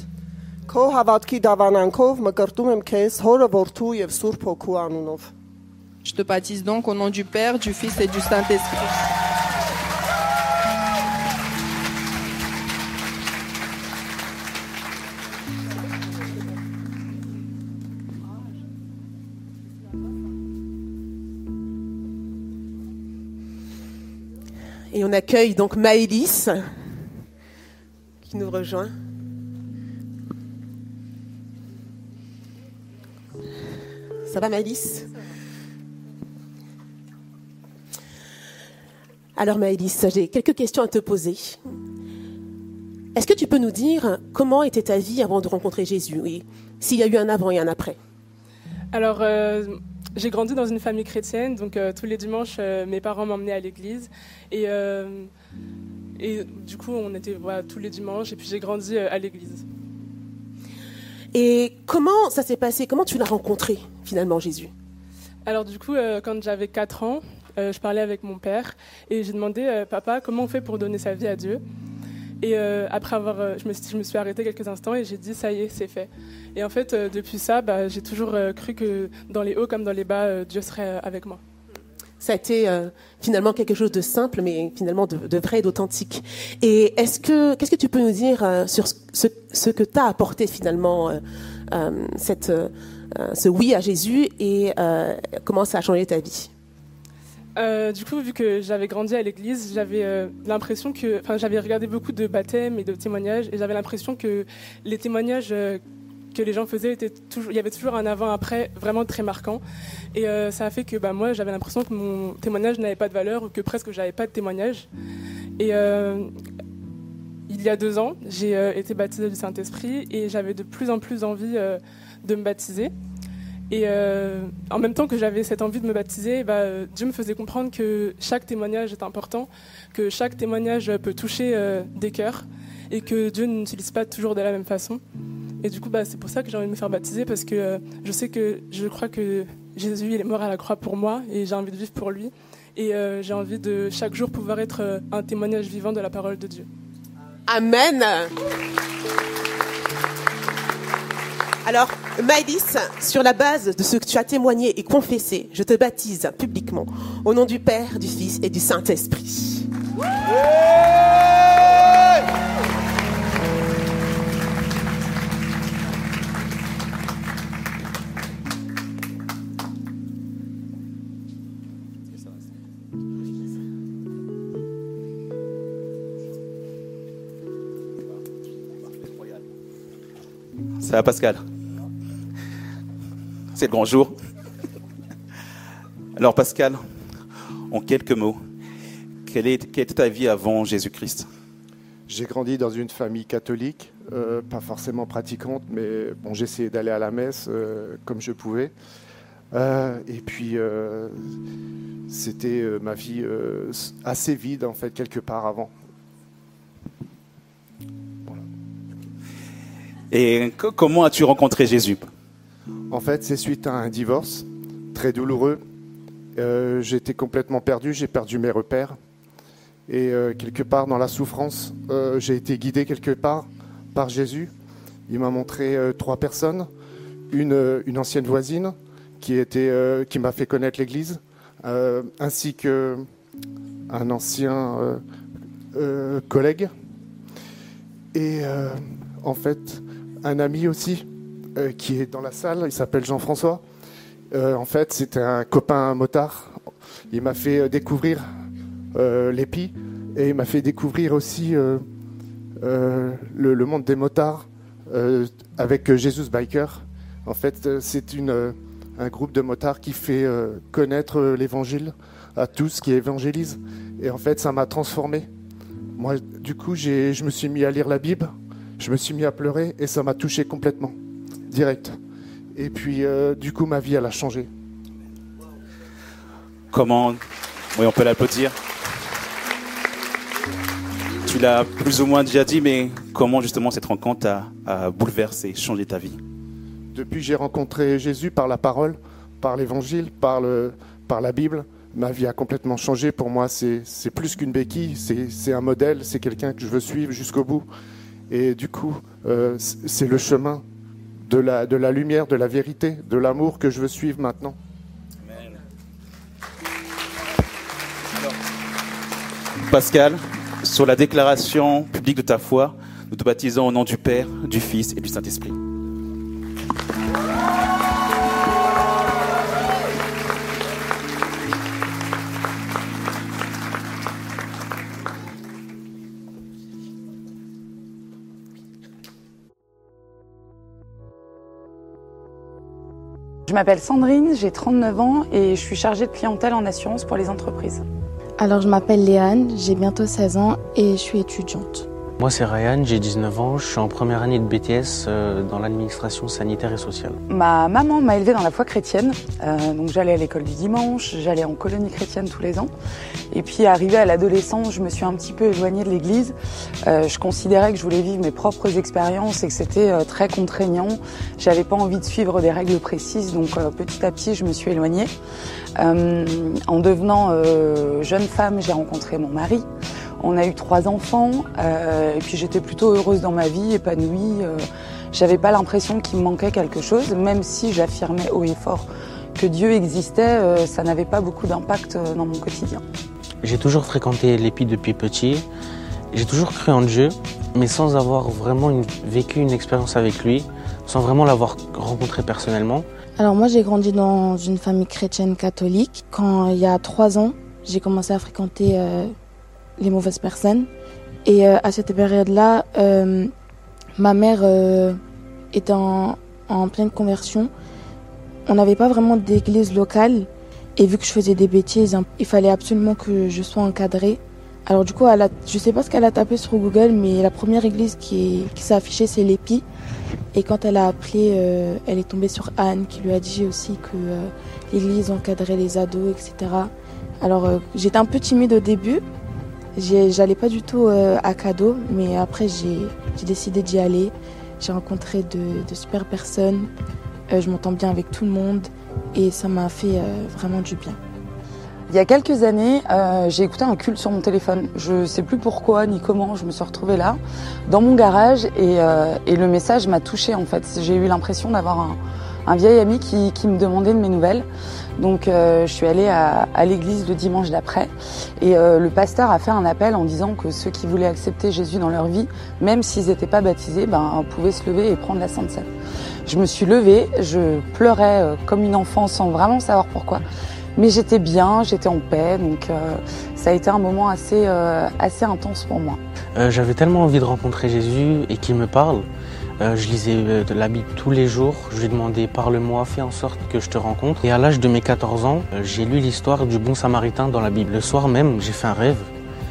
Je te baptise donc au nom du Père, du Fils et du Saint-Esprit. Et on accueille donc Maëlys qui nous rejoint. Ça va Maëlys? Alors Maëlys, j'ai quelques questions à te poser. Est-ce que tu peux nous dire comment était ta vie avant de rencontrer Jésus? Oui. S'il y a eu un avant et un après. Alors, euh, j'ai grandi dans une famille chrétienne, donc euh, tous les dimanches, euh, mes parents m'emmenaient à l'église. Et, euh, et du coup, on était voilà, tous les dimanches, et puis j'ai grandi euh, à l'église. Et comment ça s'est passé? Comment tu l'as rencontré finalement, Jésus? Alors du coup, euh, quand j'avais quatre ans, euh, je parlais avec mon père et j'ai demandé euh, papa, comment on fait pour donner sa vie à Dieu? Et euh, après avoir, euh, je, me suis, je me suis arrêtée quelques instants et j'ai dit ça y est, c'est fait. Et en fait, euh, depuis ça, bah, j'ai toujours euh, cru que dans les hauts comme dans les bas, euh, Dieu serait euh, avec moi. Ça a été euh, finalement quelque chose de simple, mais finalement de, de vrai et d'authentique. Et est-ce que, qu'est-ce que tu peux nous dire euh, sur ce, ce que t'a apporté finalement euh, euh, cette, euh, ce oui à Jésus et euh, comment ça a changé ta vie? Euh, du coup, vu que j'avais grandi à l'église, j'avais euh, l'impression que, enfin, j'avais regardé beaucoup de baptêmes et de témoignages, et j'avais l'impression que les témoignages euh, que les gens faisaient étaient toujours, il y avait toujours un avant-après vraiment très marquant, et euh, ça a fait que, bah, moi, j'avais l'impression que mon témoignage n'avait pas de valeur ou que presque j'avais pas de témoignage. Et euh, il y a deux ans, j'ai euh, été baptisée du Saint-Esprit et j'avais de plus en plus envie euh, de me baptiser. Et euh, en même temps que j'avais cette envie de me baptiser, bah, Dieu me faisait comprendre que chaque témoignage est important, que chaque témoignage peut toucher euh, des cœurs et que Dieu n'utilise pas toujours de la même façon. Et du coup, bah, c'est pour ça que j'ai envie de me faire baptiser, parce que euh, je sais que je crois que Jésus il est mort à la croix pour moi et j'ai envie de vivre pour lui. Et euh, j'ai envie de chaque jour pouvoir être euh, un témoignage vivant de la parole de Dieu. Amen. Alors, Maëlys, sur la base de ce que tu as témoigné et confessé, je te baptise publiquement au nom du Père, du Fils et du Saint-Esprit. Ça va, Pascal? C'est le grand jour. Alors, Pascal, en quelques mots, quelle, est, quelle était ta vie avant Jésus-Christ? J'ai grandi dans une famille catholique, euh, pas forcément pratiquante, mais bon, j'essayais d'aller à la messe euh, comme je pouvais. Euh, et puis, euh, c'était euh, ma vie euh, assez vide, en fait, quelque part avant. Et comment as-tu rencontré Jésus? En fait, c'est suite à un divorce très douloureux. Euh, j'étais complètement perdu, j'ai perdu mes repères. Et euh, quelque part dans la souffrance, euh, j'ai été guidé quelque part par Jésus. Il m'a montré euh, trois personnes. Une, une ancienne voisine qui, était, euh, qui m'a fait connaître l'église, euh, ainsi qu'un ancien euh, euh, collègue. Et euh, en fait... un ami aussi euh, qui est dans la salle, il s'appelle Jean-François. Euh, en fait, c'était un copain motard. Il m'a fait découvrir euh, l'Épi et il m'a fait découvrir aussi euh, euh, le, le monde des motards euh, avec Jesus Biker. En fait, c'est une, un groupe de motards qui fait euh, connaître l'évangile à tous, qui évangélise. Et en fait, ça m'a transformé. Moi, du coup, j'ai, je me suis mis à lire la Bible. Je me suis mis à pleurer et ça m'a touché complètement, direct. Et puis, euh, du coup, ma vie, elle a changé. Comment? Oui, on peut l'applaudir. Tu l'as plus ou moins déjà dit, mais comment justement cette rencontre a, a bouleversé, changé ta vie? Depuis que j'ai rencontré Jésus par la parole, par l'évangile, par, le, par la Bible, ma vie a complètement changé. Pour moi, c'est, c'est plus qu'une béquille, c'est, c'est un modèle, c'est quelqu'un que je veux suivre jusqu'au bout. Et du coup, euh, c'est le chemin de la, de la lumière, de la vérité, de l'amour que je veux suivre maintenant. Amen. Alors, Pascal, sur la déclaration publique de ta foi, nous te baptisons au nom du Père, du Fils et du Saint-Esprit. Je m'appelle Sandrine, j'ai trente-neuf ans et je suis chargée de clientèle en assurance pour les entreprises. Alors je m'appelle Léane, j'ai bientôt seize ans et je suis étudiante. Moi c'est Ryan, j'ai dix-neuf ans, je suis en première année de B T S euh, dans l'administration sanitaire et sociale. Ma maman m'a élevée dans la foi chrétienne, euh, donc j'allais à l'école du dimanche, j'allais en colonie chrétienne tous les ans. Et puis arrivée à l'adolescence, je me suis un petit peu éloignée de l'église. Euh, je considérais que je voulais vivre mes propres expériences et que c'était euh, très contraignant. J'avais pas envie de suivre des règles précises, donc euh, petit à petit je me suis éloignée. Euh, en devenant euh, jeune femme, j'ai rencontré mon mari. On a eu trois enfants euh, et puis j'étais plutôt heureuse dans ma vie, épanouie. Euh, j'avais pas l'impression qu'il me manquait quelque chose, même si j'affirmais haut et fort que Dieu existait, euh, ça n'avait pas beaucoup d'impact euh, dans mon quotidien. J'ai toujours fréquenté l'Épi depuis petit, j'ai toujours cru en Dieu, mais sans avoir vraiment une, vécu une expérience avec lui, sans vraiment l'avoir rencontré personnellement. Alors moi j'ai grandi dans une famille chrétienne catholique. Quand il y a trois ans, j'ai commencé à fréquenter euh, les mauvaises personnes. Et euh, à cette période-là, euh, ma mère euh, était en, en pleine conversion. On n'avait pas vraiment d'église locale. Et vu que je faisais des bêtises, il fallait absolument que je sois encadrée. Alors du coup, elle a, je ne sais pas ce qu'elle a tapé sur Google, mais la première église qui, qui s'est affichée, c'est l'Épi. Et quand elle a appelé, euh, elle est tombée sur Anne, qui lui a dit aussi que euh, l'église encadrait les ados, et cetera. Alors euh, j'étais un peu timide au début. J'allais pas du tout euh, à cadeau, mais après j'ai décidé d'y aller. J'ai rencontré de, de super personnes, euh, je m'entends bien avec tout le monde et ça m'a fait euh, vraiment du bien. Il y a quelques années, euh, j'ai écouté un culte sur mon téléphone. Je sais plus pourquoi ni comment, je me suis retrouvée là, dans mon garage et, euh, et le message m'a touchée en fait. J'ai eu l'impression d'avoir un, un vieil ami qui, qui me demandait de mes nouvelles. Donc euh, je suis allée à, à l'église le dimanche d'après et euh, le pasteur a fait un appel en disant que ceux qui voulaient accepter Jésus dans leur vie, même s'ils n'étaient pas baptisés, ben, pouvaient se lever et prendre la Sainte Seine. Je me suis levée, je pleurais euh, comme une enfant sans vraiment savoir pourquoi, mais j'étais bien, j'étais en paix, donc euh, ça a été un moment assez, euh, assez intense pour moi. Euh, J'avais tellement envie de rencontrer Jésus et qu'il me parle. Euh, je lisais euh, de la Bible tous les jours, je lui demandais « parle-moi, fais en sorte que je te rencontre ». Et à l'âge de mes quatorze ans, euh, j'ai lu l'histoire du bon samaritain dans la Bible. Le soir même, j'ai fait un rêve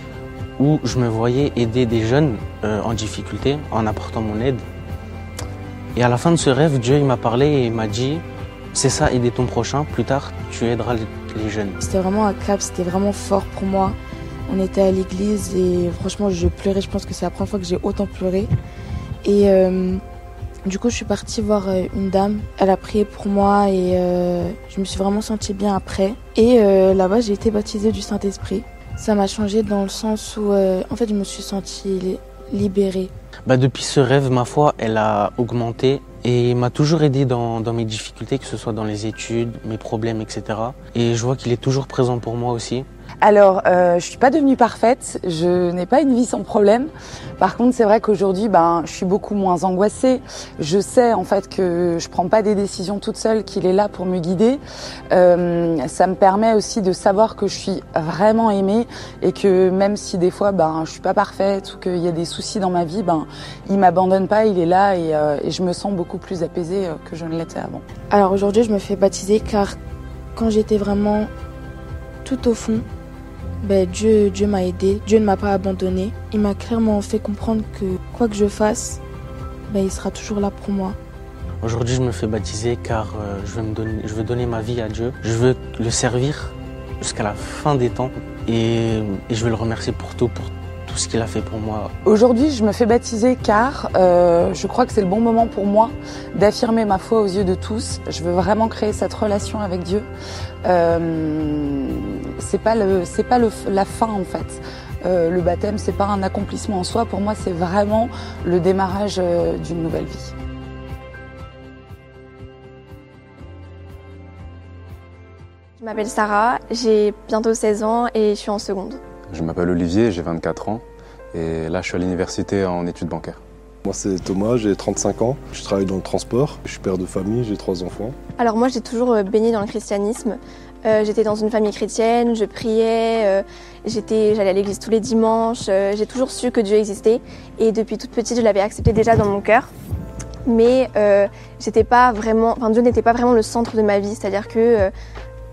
où je me voyais aider des jeunes euh, en difficulté en apportant mon aide. Et à la fin de ce rêve, Dieu il m'a parlé et il m'a dit « c'est ça, aider ton prochain, plus tard tu aideras les, les jeunes ». C'était vraiment un cap, c'était vraiment fort pour moi. On était à l'église et franchement je pleurais, je pense que c'est la première fois que j'ai autant pleuré. Et euh, du coup, je suis partie voir euh, une dame. Elle a prié pour moi et euh, je me suis vraiment sentie bien après. Et euh, là-bas, j'ai été baptisée du Saint-Esprit. Ça m'a changé dans le sens où, euh, en fait, je me suis sentie li- libérée. Bah, depuis ce rêve, ma foi, elle a augmenté et m'a toujours aidé dans, dans mes difficultés, que ce soit dans les études, mes problèmes, et cetera. Et je vois qu'il est toujours présent pour moi aussi. Alors, euh, je suis pas devenue parfaite, je n'ai pas une vie sans problème. Par contre, c'est vrai qu'aujourd'hui, ben, je suis beaucoup moins angoissée. Je sais en fait que je prends pas des décisions toute seule, qu'il est là pour me guider. Euh, ça me permet aussi de savoir que je suis vraiment aimée et que même si des fois, ben, je suis pas parfaite ou qu'il y a des soucis dans ma vie, ben, il m'abandonne pas, il est là et, euh, et je me sens beaucoup plus apaisée que je ne l'étais avant. Alors aujourd'hui, je me fais baptiser car quand j'étais vraiment tout au fond, ben Dieu, Dieu m'a aidé, Dieu ne m'a pas abandonné. Il m'a clairement fait comprendre que quoi que je fasse, ben il sera toujours là pour moi. Aujourd'hui, je me fais baptiser car euh, je, veux me donner, je veux donner ma vie à Dieu. Je veux le servir jusqu'à la fin des temps et, et je veux le remercier pour tout, pour tout ce qu'il a fait pour moi. Aujourd'hui, je me fais baptiser car euh, je crois que c'est le bon moment pour moi d'affirmer ma foi aux yeux de tous. Je veux vraiment créer cette relation avec Dieu. Euh, c'est pas le, c'est pas le, la fin en fait. Euh, le baptême, c'est pas un accomplissement en soi. Pour moi, c'est vraiment le démarrage euh, d'une nouvelle vie. Je m'appelle Sarah, j'ai bientôt seize ans et je suis en seconde. Je m'appelle Olivier, j'ai vingt-quatre ans et là je suis à l'université en études bancaires. Moi c'est Thomas, j'ai trente-cinq ans, je travaille dans le transport, je suis père de famille, j'ai trois enfants. Alors moi j'ai toujours baigné dans le christianisme, euh, j'étais dans une famille chrétienne, je priais, euh, j'étais, j'allais à l'église tous les dimanches, euh, j'ai toujours su que Dieu existait et depuis toute petite je l'avais accepté déjà dans mon cœur. Mais euh, j'étais pas vraiment, enfin Dieu n'était pas vraiment le centre de ma vie, c'est-à-dire que euh,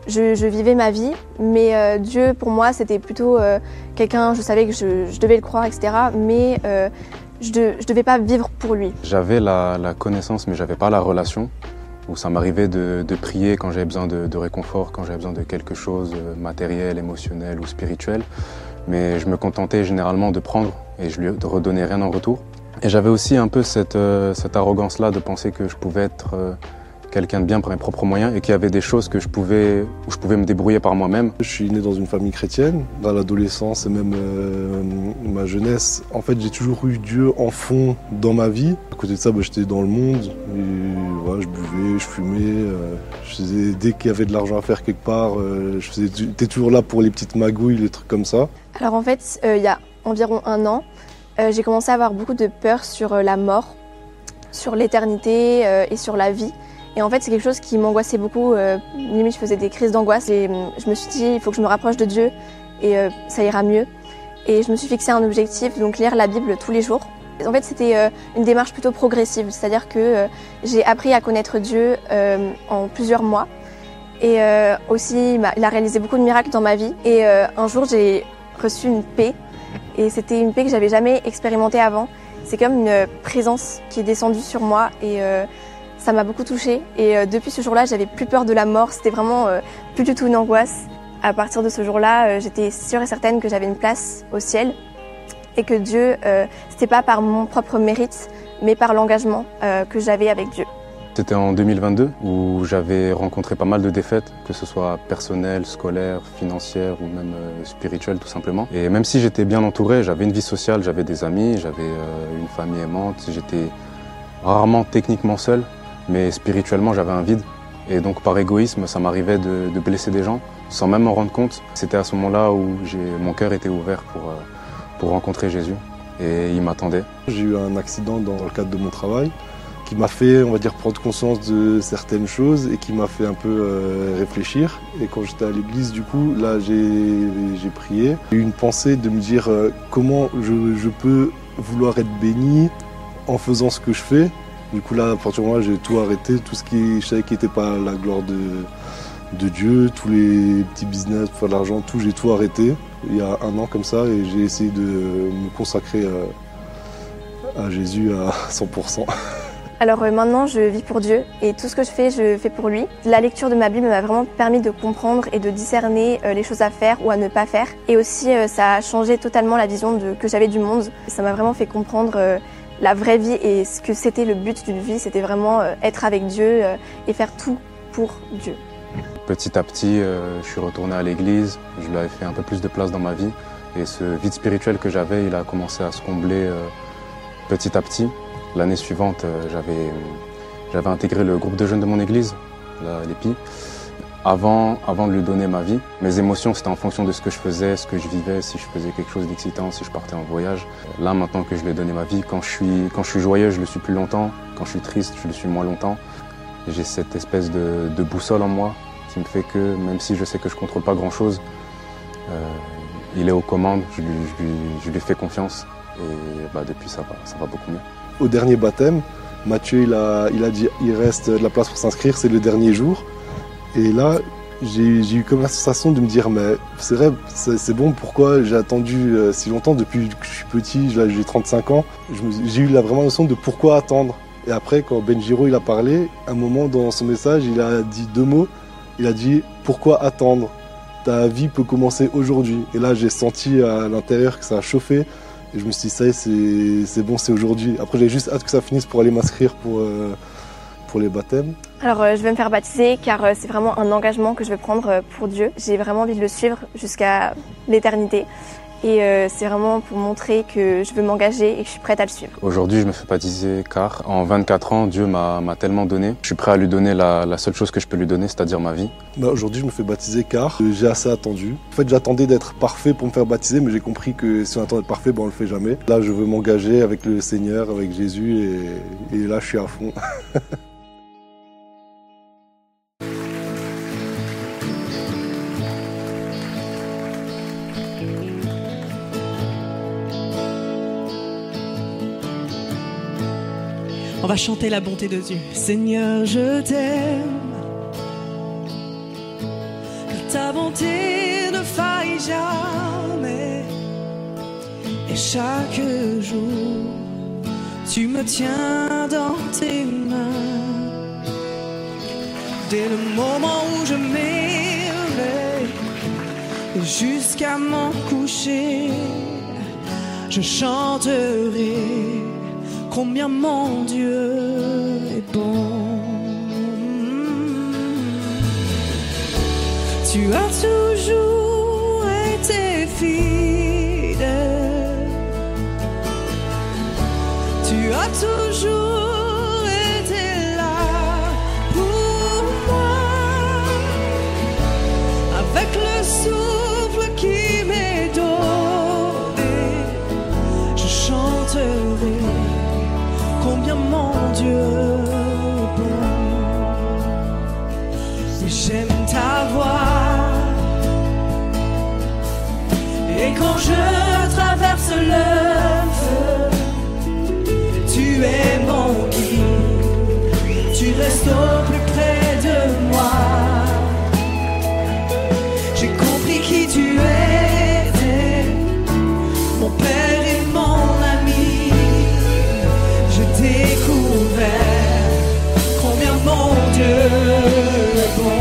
Je, je vivais ma vie, mais euh, Dieu, pour moi, c'était plutôt euh, quelqu'un, je savais que je, je devais le croire, et cetera. Mais euh, je ne devais pas vivre pour lui. J'avais la, la connaissance, mais je n'avais pas la relation. Où ça m'arrivait de, de prier quand j'avais besoin de, de réconfort, quand j'avais besoin de quelque chose de matériel, émotionnel ou spirituel. Mais je me contentais généralement de prendre et je lui redonnais rien en retour. Et j'avais aussi un peu cette, euh, cette arrogance-là de penser que je pouvais être euh, quelqu'un de bien par mes propres moyens et qu'il y avait des choses que je pouvais, où je pouvais me débrouiller par moi-même. Je suis né dans une famille chrétienne. Dans l'adolescence et même euh, ma jeunesse, en fait, j'ai toujours eu Dieu en fond dans ma vie. À côté de ça, bah, j'étais dans le monde. Et, voilà, je buvais, je fumais. Euh, je faisais, dès qu'il y avait de l'argent à faire quelque part, euh, je faisais, j'étais toujours là pour les petites magouilles, les trucs comme ça. Alors en fait, euh, il y a environ un an, euh, j'ai commencé à avoir beaucoup de peur sur euh, la mort, sur l'éternité euh, et sur la vie. Et en fait, c'est quelque chose qui m'angoissait beaucoup. Euh, limite, je faisais des crises d'angoisse. Et je me suis dit, il faut que je me rapproche de Dieu et euh, ça ira mieux. Et je me suis fixé un objectif, donc lire la Bible tous les jours. En fait, c'était euh, une démarche plutôt progressive. C'est-à-dire que euh, j'ai appris à connaître Dieu euh, en plusieurs mois. Et euh, aussi, il a, il a réalisé beaucoup de miracles dans ma vie. Et euh, un jour, j'ai reçu une paix. Et c'était une paix que j'avais jamais expérimentée avant. C'est comme une présence qui est descendue sur moi. Et euh, ça m'a beaucoup touchée et euh, depuis ce jour-là, j'avais plus peur de la mort. C'était vraiment euh, plus du tout une angoisse. À partir de ce jour-là, euh, j'étais sûre et certaine que j'avais une place au ciel et que Dieu, euh, c'était pas par mon propre mérite, mais par l'engagement euh, que j'avais avec Dieu. C'était en deux mille vingt-deux où j'avais rencontré pas mal de défaites, que ce soit personnelles, scolaires, financières ou même euh, spirituelles tout simplement. Et même si j'étais bien entouré, j'avais une vie sociale, j'avais des amis, j'avais euh, une famille aimante, j'étais rarement techniquement seul. Mais spirituellement, j'avais un vide. Et donc, par égoïsme, ça m'arrivait de, de blesser des gens, sans même m'en rendre compte. C'était à ce moment-là où mon cœur était ouvert pour, pour rencontrer Jésus. Et il m'attendait. J'ai eu un accident dans le cadre de mon travail qui m'a fait, on va dire, prendre conscience de certaines choses et qui m'a fait un peu euh, réfléchir. Et quand j'étais à l'église, du coup, là, j'ai prié. J'ai eu une pensée de me dire euh, comment je, je peux vouloir être béni en faisant ce que je fais. Du coup là, à partir de moi, j'ai tout arrêté, tout ce qui, je savais qui n'était pas la gloire de, de Dieu, tous les petits business pour faire de l'argent, tout, j'ai tout arrêté il y a un an comme ça et j'ai essayé de me consacrer à, à Jésus à cent pour cent. Alors euh, maintenant, je vis pour Dieu et tout ce que je fais, je fais pour lui. La lecture de ma Bible m'a vraiment permis de comprendre et de discerner euh, les choses à faire ou à ne pas faire. Et aussi, euh, ça a changé totalement la vision de, que j'avais du monde. Ça m'a vraiment fait comprendre euh, la vraie vie et ce que c'était le but d'une vie, c'était vraiment euh, être avec Dieu euh, et faire tout pour Dieu. Petit à petit, euh, je suis retourné à l'église, je lui avais fait un peu plus de place dans ma vie et ce vide spirituel que j'avais, il a commencé à se combler euh, petit à petit. L'année suivante, euh, j'avais j'avais intégré le groupe de jeunes de mon église, l'E P I. Avant, avant de lui donner ma vie, mes émotions c'était en fonction de ce que je faisais, ce que je vivais, si je faisais quelque chose d'excitant, si je partais en voyage. Là maintenant que je lui ai donné ma vie, quand je suis, quand je suis joyeux je le suis plus longtemps, quand je suis triste je le suis moins longtemps. J'ai cette espèce de, de boussole en moi qui me fait que même si je sais que je contrôle pas grand chose, euh, il est aux commandes, je lui, je lui, je lui fais confiance et bah, depuis ça va, ça va beaucoup mieux. Au dernier baptême, Mathieu il a, il a dit il reste de la place pour s'inscrire, c'est le dernier jour. Et là, j'ai eu comme la sensation de me dire, mais c'est vrai, c'est bon, pourquoi j'ai attendu euh, si longtemps, depuis que je suis petit, j'ai trente-cinq ans, j'ai eu la vraiment notion de pourquoi attendre. Et après, quand Benjiro il a parlé, un moment dans son message, il a dit deux mots, il a dit « Pourquoi attendre ? Ta vie peut commencer aujourd'hui ». Et là, j'ai senti à l'intérieur que ça a chauffé, et je me suis dit, ça y est, c'est bon, c'est aujourd'hui. Après, j'ai juste hâte que ça finisse pour aller m'inscrire pour... Euh, pour les baptêmes. Alors euh, je vais me faire baptiser car euh, c'est vraiment un engagement que je vais prendre euh, pour Dieu. J'ai vraiment envie de le suivre jusqu'à l'éternité et euh, c'est vraiment pour montrer que je veux m'engager et que je suis prête à le suivre. Aujourd'hui je me fais baptiser car en vingt-quatre ans Dieu m'a tellement donné. Je suis prêt à lui donner la, la seule chose que je peux lui donner, c'est-à-dire ma vie. Bah, aujourd'hui je me fais baptiser car j'ai assez attendu. En fait j'attendais d'être parfait pour me faire baptiser mais j'ai compris que si on attend d'être parfait, bah, on le fait jamais. Là je veux m'engager avec le Seigneur, avec Jésus et, et là je suis à fond. On va chanter la bonté de Dieu. Seigneur, je t'aime. Ta bonté ne faille jamais. Et chaque jour, tu me tiens dans tes mains. Dès le moment où je m'éveille jusqu'à mon coucher, je chanterai combien mon Dieu est bon. Tu as toujours été fidèle. Tu as toujours été là pour moi. Avec le souffle qui m'est donné, je chanterai combien mon Dieu est bon. Et j'aime ta voix. Et quand je traverse le feu, tu es mon guide, tu restes au plus près de moi. J'ai compris qui tu étais, mon père et mon ami. J'ai découvert combien mon Dieu est bon.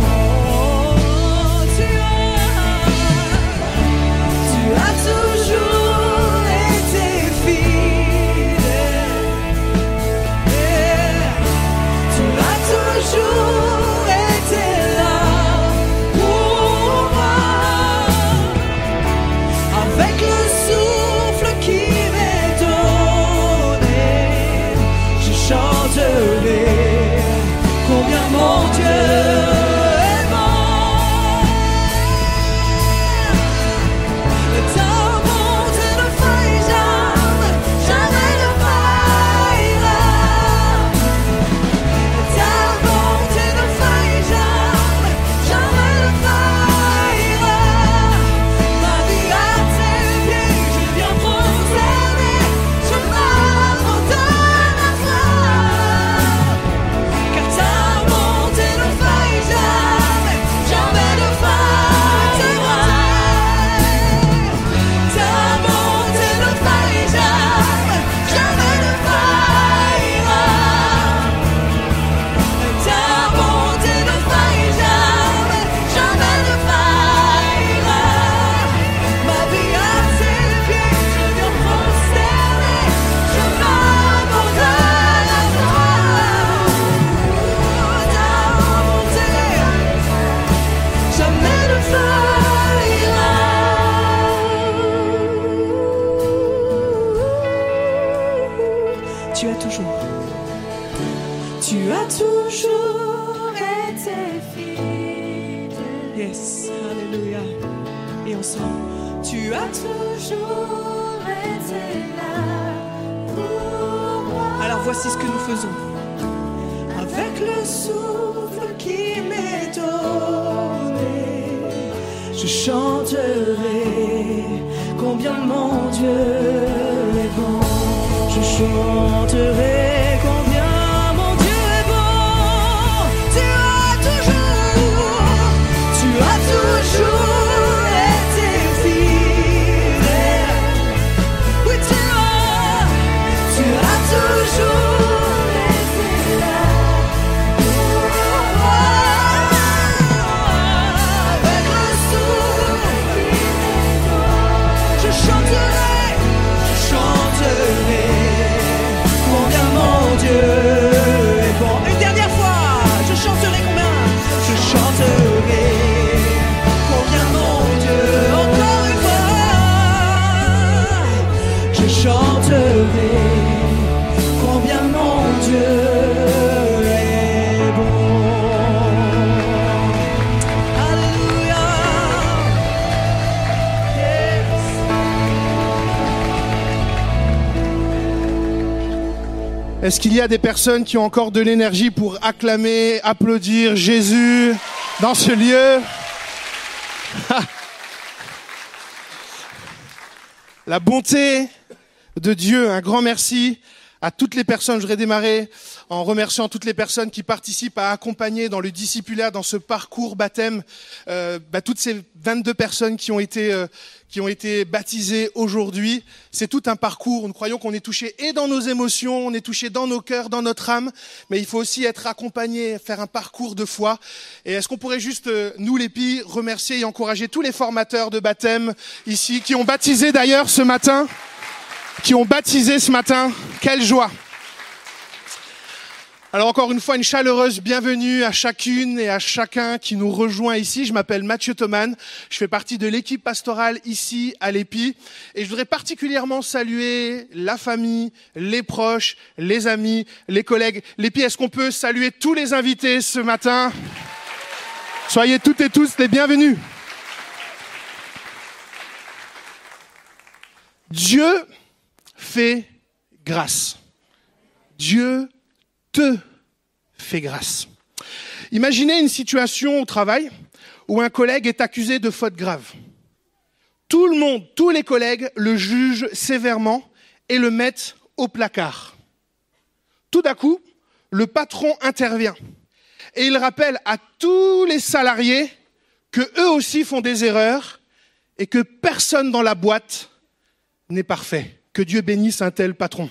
Voici ce que nous faisons. Avec le souffle qui m'est donné, je chanterai combien mon Dieu est bon. Je chanterai combien mon Dieu est bon. Tu as toujours, tu as toujours été fidèle. Oui, tu as, tu as toujours. Une dernière fois, je chanterai combien? Je chanterai combien mon Dieu. Encore une fois, je chanterai combien mon Dieu est bon. Alléluia. Est-ce qu'il y a des personnes qui ont encore de l'énergie pour acclamer, applaudir Jésus dans ce lieu? La bonté de Dieu, un grand merci à toutes les personnes. Je voudrais démarrer en remerciant toutes les personnes qui participent à accompagner dans le discipulaire, dans ce parcours baptême, euh, bah, toutes ces vingt-deux personnes qui ont été euh, qui ont été baptisées aujourd'hui. C'est tout un parcours. Nous croyons qu'on est touché et dans nos émotions, on est touché dans nos cœurs, dans notre âme, mais il faut aussi être accompagné, faire un parcours de foi. Et est-ce qu'on pourrait juste, euh, nous les P I, remercier et encourager tous les formateurs de baptême ici, qui ont baptisé d'ailleurs ce matin, qui ont baptisé ce matin. Quelle joie! Alors encore une fois, une chaleureuse bienvenue à chacune et à chacun qui nous rejoint ici. Je m'appelle Mathieu Thoman, je fais partie de l'équipe pastorale ici à l'E P I et je voudrais particulièrement saluer la famille, les proches, les amis, les collègues. L'E P I, est-ce qu'on peut saluer tous les invités ce matin? Soyez toutes et tous les bienvenus. Dieu fait grâce. Dieu te fait grâce. Imaginez une situation au travail où un collègue est accusé de faute grave. Tout le monde, tous les collègues le jugent sévèrement et le mettent au placard. Tout d'un coup, le patron intervient et il rappelle à tous les salariés que eux aussi font des erreurs et que personne dans la boîte n'est parfait. Que Dieu bénisse un tel patron.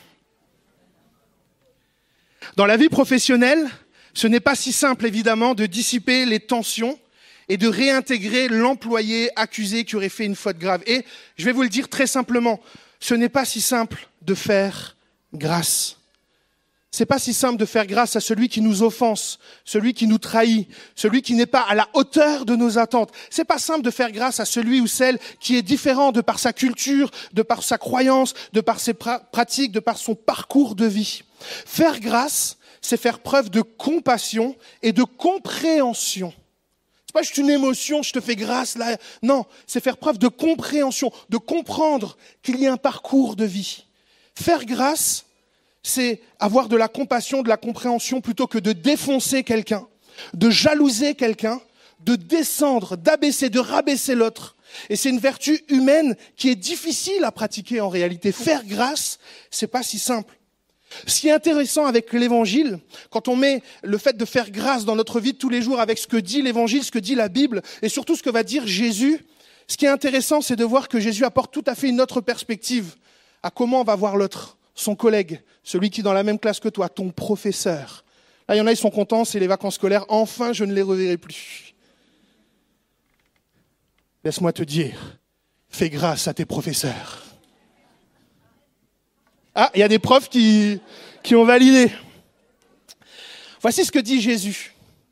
Dans la vie professionnelle, ce n'est pas si simple, évidemment, de dissiper les tensions et de réintégrer l'employé accusé qui aurait fait une faute grave. Et je vais vous le dire très simplement, ce n'est pas si simple de faire grâce. C'est pas si simple de faire grâce à celui qui nous offense, celui qui nous trahit, celui qui n'est pas à la hauteur de nos attentes. C'est pas simple de faire grâce à celui ou celle qui est différent de par sa culture, de par sa croyance, de par ses pra- pratiques, de par son parcours de vie. Faire grâce, c'est faire preuve de compassion et de compréhension. C'est pas juste une émotion, je te fais grâce là. Non, c'est faire preuve de compréhension, de comprendre qu'il y a un parcours de vie. Faire grâce, c'est avoir de la compassion, de la compréhension plutôt que de défoncer quelqu'un, de jalouser quelqu'un, de descendre, d'abaisser, de rabaisser l'autre. Et c'est une vertu humaine qui est difficile à pratiquer en réalité. Faire grâce, c'est pas si simple. Ce qui est intéressant avec l'évangile, quand on met le fait de faire grâce dans notre vie de tous les jours avec ce que dit l'évangile, ce que dit la Bible, et surtout ce que va dire Jésus, ce qui est intéressant, c'est de voir que Jésus apporte tout à fait une autre perspective à comment on va voir l'autre, son collègue, celui qui est dans la même classe que toi, ton professeur. Là, il y en a, ils sont contents, c'est les vacances scolaires, enfin, je ne les reverrai plus. Laisse-moi te dire, fais grâce à tes professeurs. Ah, il y a des profs qui, qui ont validé. Voici ce que dit Jésus.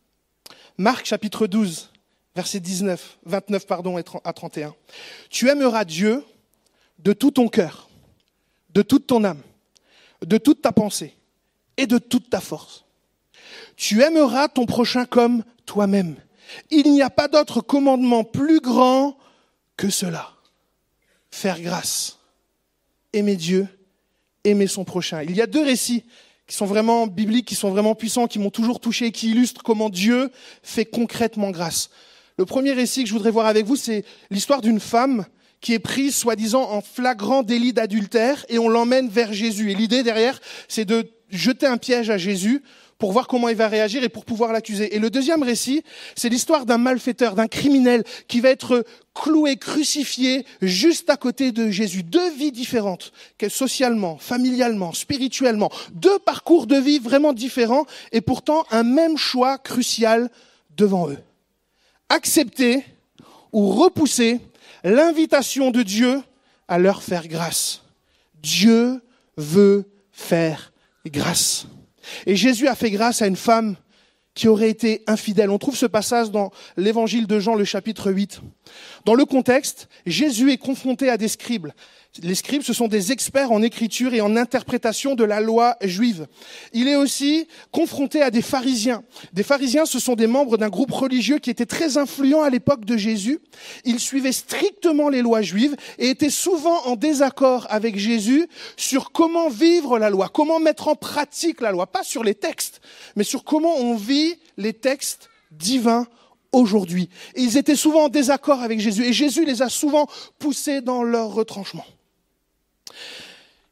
Marc chapitre douze, verset dix-neuf, vingt-neuf pardon, à trente et un. Tu aimeras Dieu de tout ton cœur, de toute ton âme, de toute ta pensée et de toute ta force. Tu aimeras ton prochain comme toi-même. Il n'y a pas d'autre commandement plus grand que cela. Faire grâce, aimer Dieu, aimer son prochain. Il y a deux récits qui sont vraiment bibliques, qui sont vraiment puissants, qui m'ont toujours touché et qui illustrent comment Dieu fait concrètement grâce. Le premier récit que je voudrais voir avec vous, c'est l'histoire d'une femme qui est prise, soi-disant, en flagrant délit d'adultère et on l'emmène vers Jésus. Et l'idée derrière, c'est de jeter un piège à Jésus pour voir comment il va réagir et pour pouvoir l'accuser. Et le deuxième récit, c'est l'histoire d'un malfaiteur, d'un criminel qui va être cloué, crucifié juste à côté de Jésus. Deux vies différentes, socialement, familialement, spirituellement. Deux parcours de vie vraiment différents et pourtant un même choix crucial devant eux. Accepter ou repousser l'invitation de Dieu à leur faire grâce. Dieu veut faire grâce. Et Jésus a fait grâce à une femme qui aurait été infidèle. On trouve ce passage dans l'évangile de Jean, le chapitre huit. Dans le contexte, Jésus est confronté à des scribes. Les scribes, ce sont des experts en écriture et en interprétation de la loi juive. Il est aussi confronté à des pharisiens. Des pharisiens, ce sont des membres d'un groupe religieux qui était très influent à l'époque de Jésus. Ils suivaient strictement les lois juives et étaient souvent en désaccord avec Jésus sur comment vivre la loi, comment mettre en pratique la loi. Pas sur les textes, mais sur comment on vit les textes divins aujourd'hui. Et ils étaient souvent en désaccord avec Jésus et Jésus les a souvent poussés dans leur retranchement.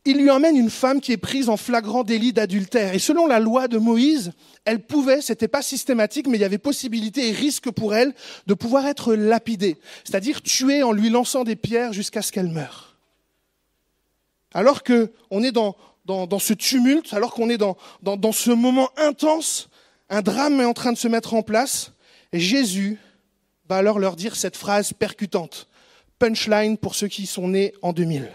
il lui emmène une femme qui est prise en flagrant délit d'adultère. Et selon la loi de Moïse, elle pouvait, c'était pas systématique, mais il y avait possibilité et risque pour elle de pouvoir être lapidée, c'est-à-dire tuée en lui lançant des pierres jusqu'à ce qu'elle meure. Alors qu'on est dans, dans, dans ce tumulte, alors qu'on est dans, dans, dans ce moment intense, un drame est en train de se mettre en place, et Jésus va alors leur dire cette phrase percutante, punchline pour ceux qui sont nés en deux mille.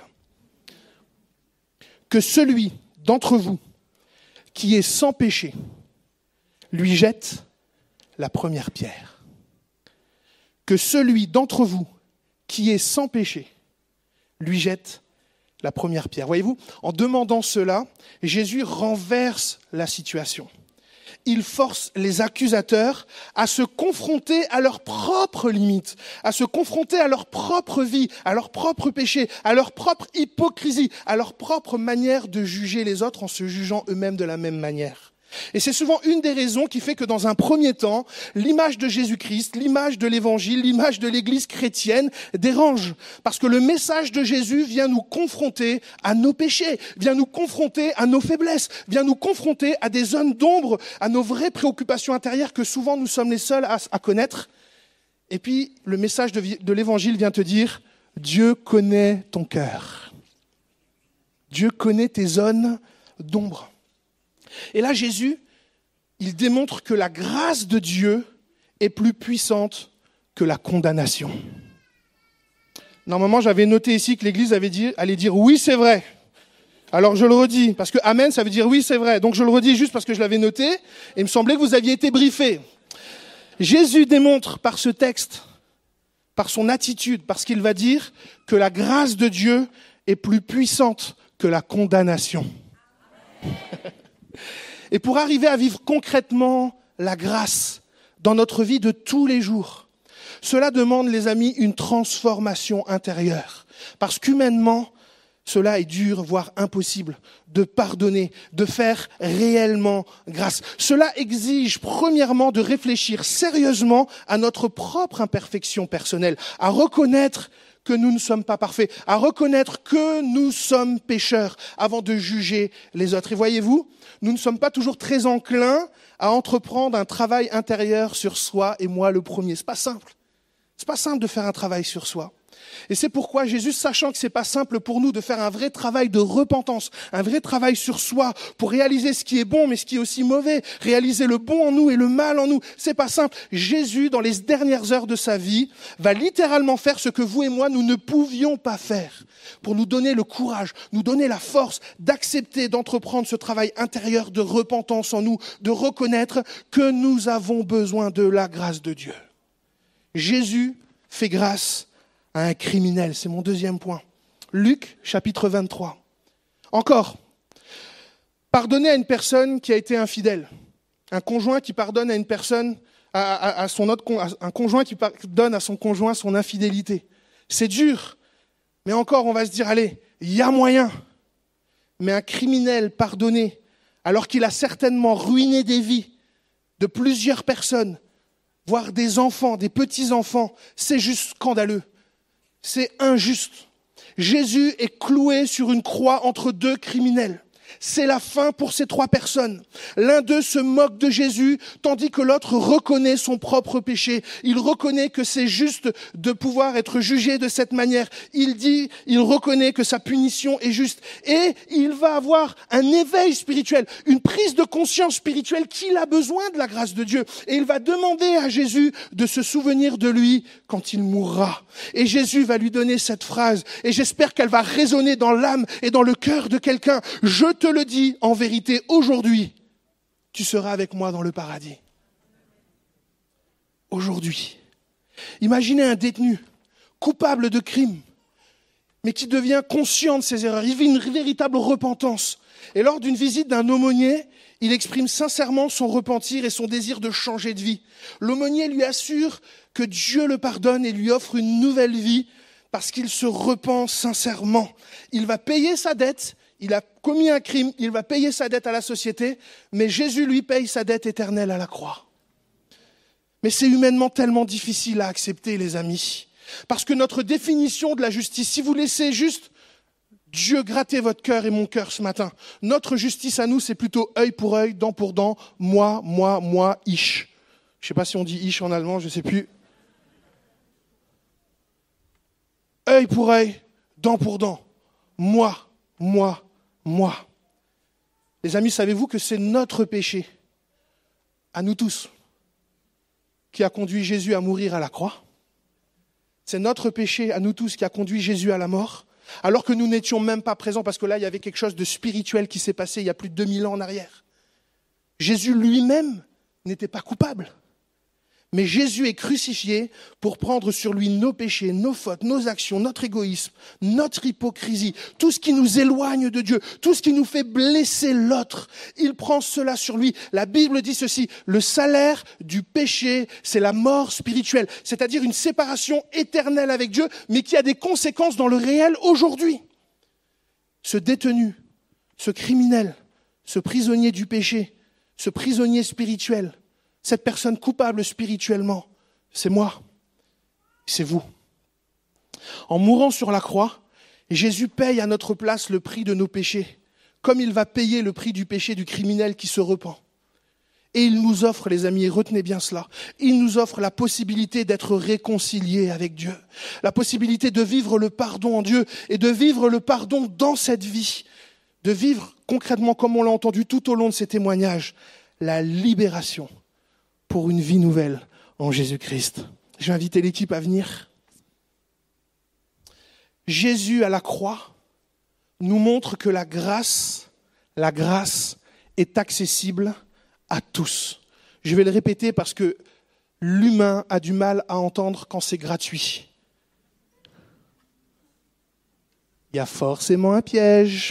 Que celui d'entre vous qui est sans péché lui jette la première pierre. Que celui d'entre vous qui est sans péché lui jette la première pierre. Voyez-vous, en demandant cela, Jésus renverse la situation. Il force les accusateurs à se confronter à leurs propres limites, à se confronter à leur propre vie, à leur propre péché, à leur propre hypocrisie, à leur propre manière de juger les autres en se jugeant eux-mêmes de la même manière. Et c'est souvent une des raisons qui fait que dans un premier temps, l'image de Jésus-Christ, l'image de l'Évangile, l'image de l'Église chrétienne dérange. Parce que le message de Jésus vient nous confronter à nos péchés, vient nous confronter à nos faiblesses, vient nous confronter à des zones d'ombre, à nos vraies préoccupations intérieures que souvent nous sommes les seuls à, à connaître. Et puis le message de, de l'Évangile vient te dire, Dieu connaît ton cœur. Dieu connaît tes zones d'ombre. Et là, Jésus, il démontre que la grâce de Dieu est plus puissante que la condamnation. Normalement, j'avais noté ici que l'Église avait dit, allait dire « oui, c'est vrai ». Alors je le redis, parce que « amen », ça veut dire « oui, c'est vrai ». Donc je le redis juste parce que je l'avais noté, et il me semblait que vous aviez été briefés. Jésus démontre par ce texte, par son attitude, parce qu'il va dire que la grâce de Dieu est plus puissante que la condamnation. Et pour arriver à vivre concrètement la grâce dans notre vie de tous les jours, cela demande, les amis, une transformation intérieure. Parce qu'humainement, cela est dur, voire impossible, de pardonner, de faire réellement grâce. Cela exige, premièrement, de réfléchir sérieusement à notre propre imperfection personnelle, à reconnaître que nous ne sommes pas parfaits, à reconnaître que nous sommes pécheurs avant de juger les autres. Et voyez-vous, nous ne sommes pas toujours très enclins à entreprendre un travail intérieur sur soi, et moi le premier. C'est pas simple. C'est pas simple de faire un travail sur soi. Et c'est pourquoi Jésus, sachant que c'est pas simple pour nous de faire un vrai travail de repentance, un vrai travail sur soi, pour réaliser ce qui est bon, mais ce qui est aussi mauvais, réaliser le bon en nous et le mal en nous, c'est pas simple. Jésus, dans les dernières heures de sa vie, va littéralement faire ce que vous et moi, nous ne pouvions pas faire, pour nous donner le courage, nous donner la force d'accepter, d'entreprendre ce travail intérieur de repentance en nous, de reconnaître que nous avons besoin de la grâce de Dieu. Jésus fait grâce à un criminel, c'est mon deuxième point. Luc, chapitre vingt-trois. Encore, pardonner à une personne qui a été infidèle, un conjoint qui pardonne à une personne, à, à, à son autre, un conjoint qui pardonne à son conjoint son infidélité. C'est dur, mais encore on va se dire, allez, il y a moyen. Mais un criminel pardonné, alors qu'il a certainement ruiné des vies de plusieurs personnes, voire des enfants, des petits-enfants, c'est juste scandaleux. C'est injuste. Jésus est cloué sur une croix entre deux criminels. C'est la fin pour ces trois personnes. L'un d'eux se moque de Jésus, tandis que l'autre reconnaît son propre péché. Il reconnaît que c'est juste de pouvoir être jugé de cette manière. Il dit, il reconnaît que sa punition est juste. Et il va avoir un éveil spirituel, une prise de conscience spirituelle qu'il a besoin de la grâce de Dieu. Et il va demander à Jésus de se souvenir de lui quand il mourra. Et Jésus va lui donner cette phrase. Et j'espère qu'elle va résonner dans l'âme et dans le cœur de quelqu'un. Je te le dis en vérité, aujourd'hui, tu seras avec moi dans le paradis. Aujourd'hui. Imaginez un détenu coupable de crime, mais qui devient conscient de ses erreurs. Il vit une véritable repentance. Et lors d'une visite d'un aumônier, il exprime sincèrement son repentir et son désir de changer de vie. L'aumônier lui assure que Dieu le pardonne et lui offre une nouvelle vie parce qu'il se repent sincèrement. Il va payer sa dette. Il a commis un crime, il va payer sa dette à la société, mais Jésus lui paye sa dette éternelle à la croix. Mais c'est humainement tellement difficile à accepter, les amis, parce que notre définition de la justice, si vous laissez juste Dieu, grattez votre cœur et mon cœur ce matin. Notre justice à nous, c'est plutôt œil pour œil, dent pour dent, moi, moi, moi, ich. Je ne sais pas si on dit ich en allemand, je ne sais plus. Œil pour œil, dent pour dent, moi, moi, moi. Les amis, savez-vous que c'est notre péché, à nous tous, qui a conduit Jésus à mourir à la croix? C'est notre péché, à nous tous, qui a conduit Jésus à la mort, alors que nous n'étions même pas présents, parce que là, il y avait quelque chose de spirituel qui s'est passé il y a plus de deux mille ans en arrière. Jésus lui-même n'était pas coupable. Mais Jésus est crucifié pour prendre sur lui nos péchés, nos fautes, nos actions, notre égoïsme, notre hypocrisie, tout ce qui nous éloigne de Dieu, tout ce qui nous fait blesser l'autre. Il prend cela sur lui. La Bible dit ceci, le salaire du péché, c'est la mort spirituelle, c'est-à-dire une séparation éternelle avec Dieu, mais qui a des conséquences dans le réel aujourd'hui. Ce détenu, ce criminel, ce prisonnier du péché, ce prisonnier spirituel, cette personne coupable spirituellement, c'est moi, c'est vous. En mourant sur la croix, Jésus paye à notre place le prix de nos péchés, comme il va payer le prix du péché du criminel qui se repent. Et il nous offre, les amis, et retenez bien cela, il nous offre la possibilité d'être réconciliés avec Dieu, la possibilité de vivre le pardon en Dieu et de vivre le pardon dans cette vie, de vivre concrètement, comme on l'a entendu tout au long de ces témoignages, la libération pour une vie nouvelle en Jésus-Christ. Je vais inviter l'équipe à venir. Jésus à la croix nous montre que la grâce, la grâce est accessible à tous. Je vais le répéter parce que l'humain a du mal à entendre quand c'est gratuit. Il y a forcément un piège.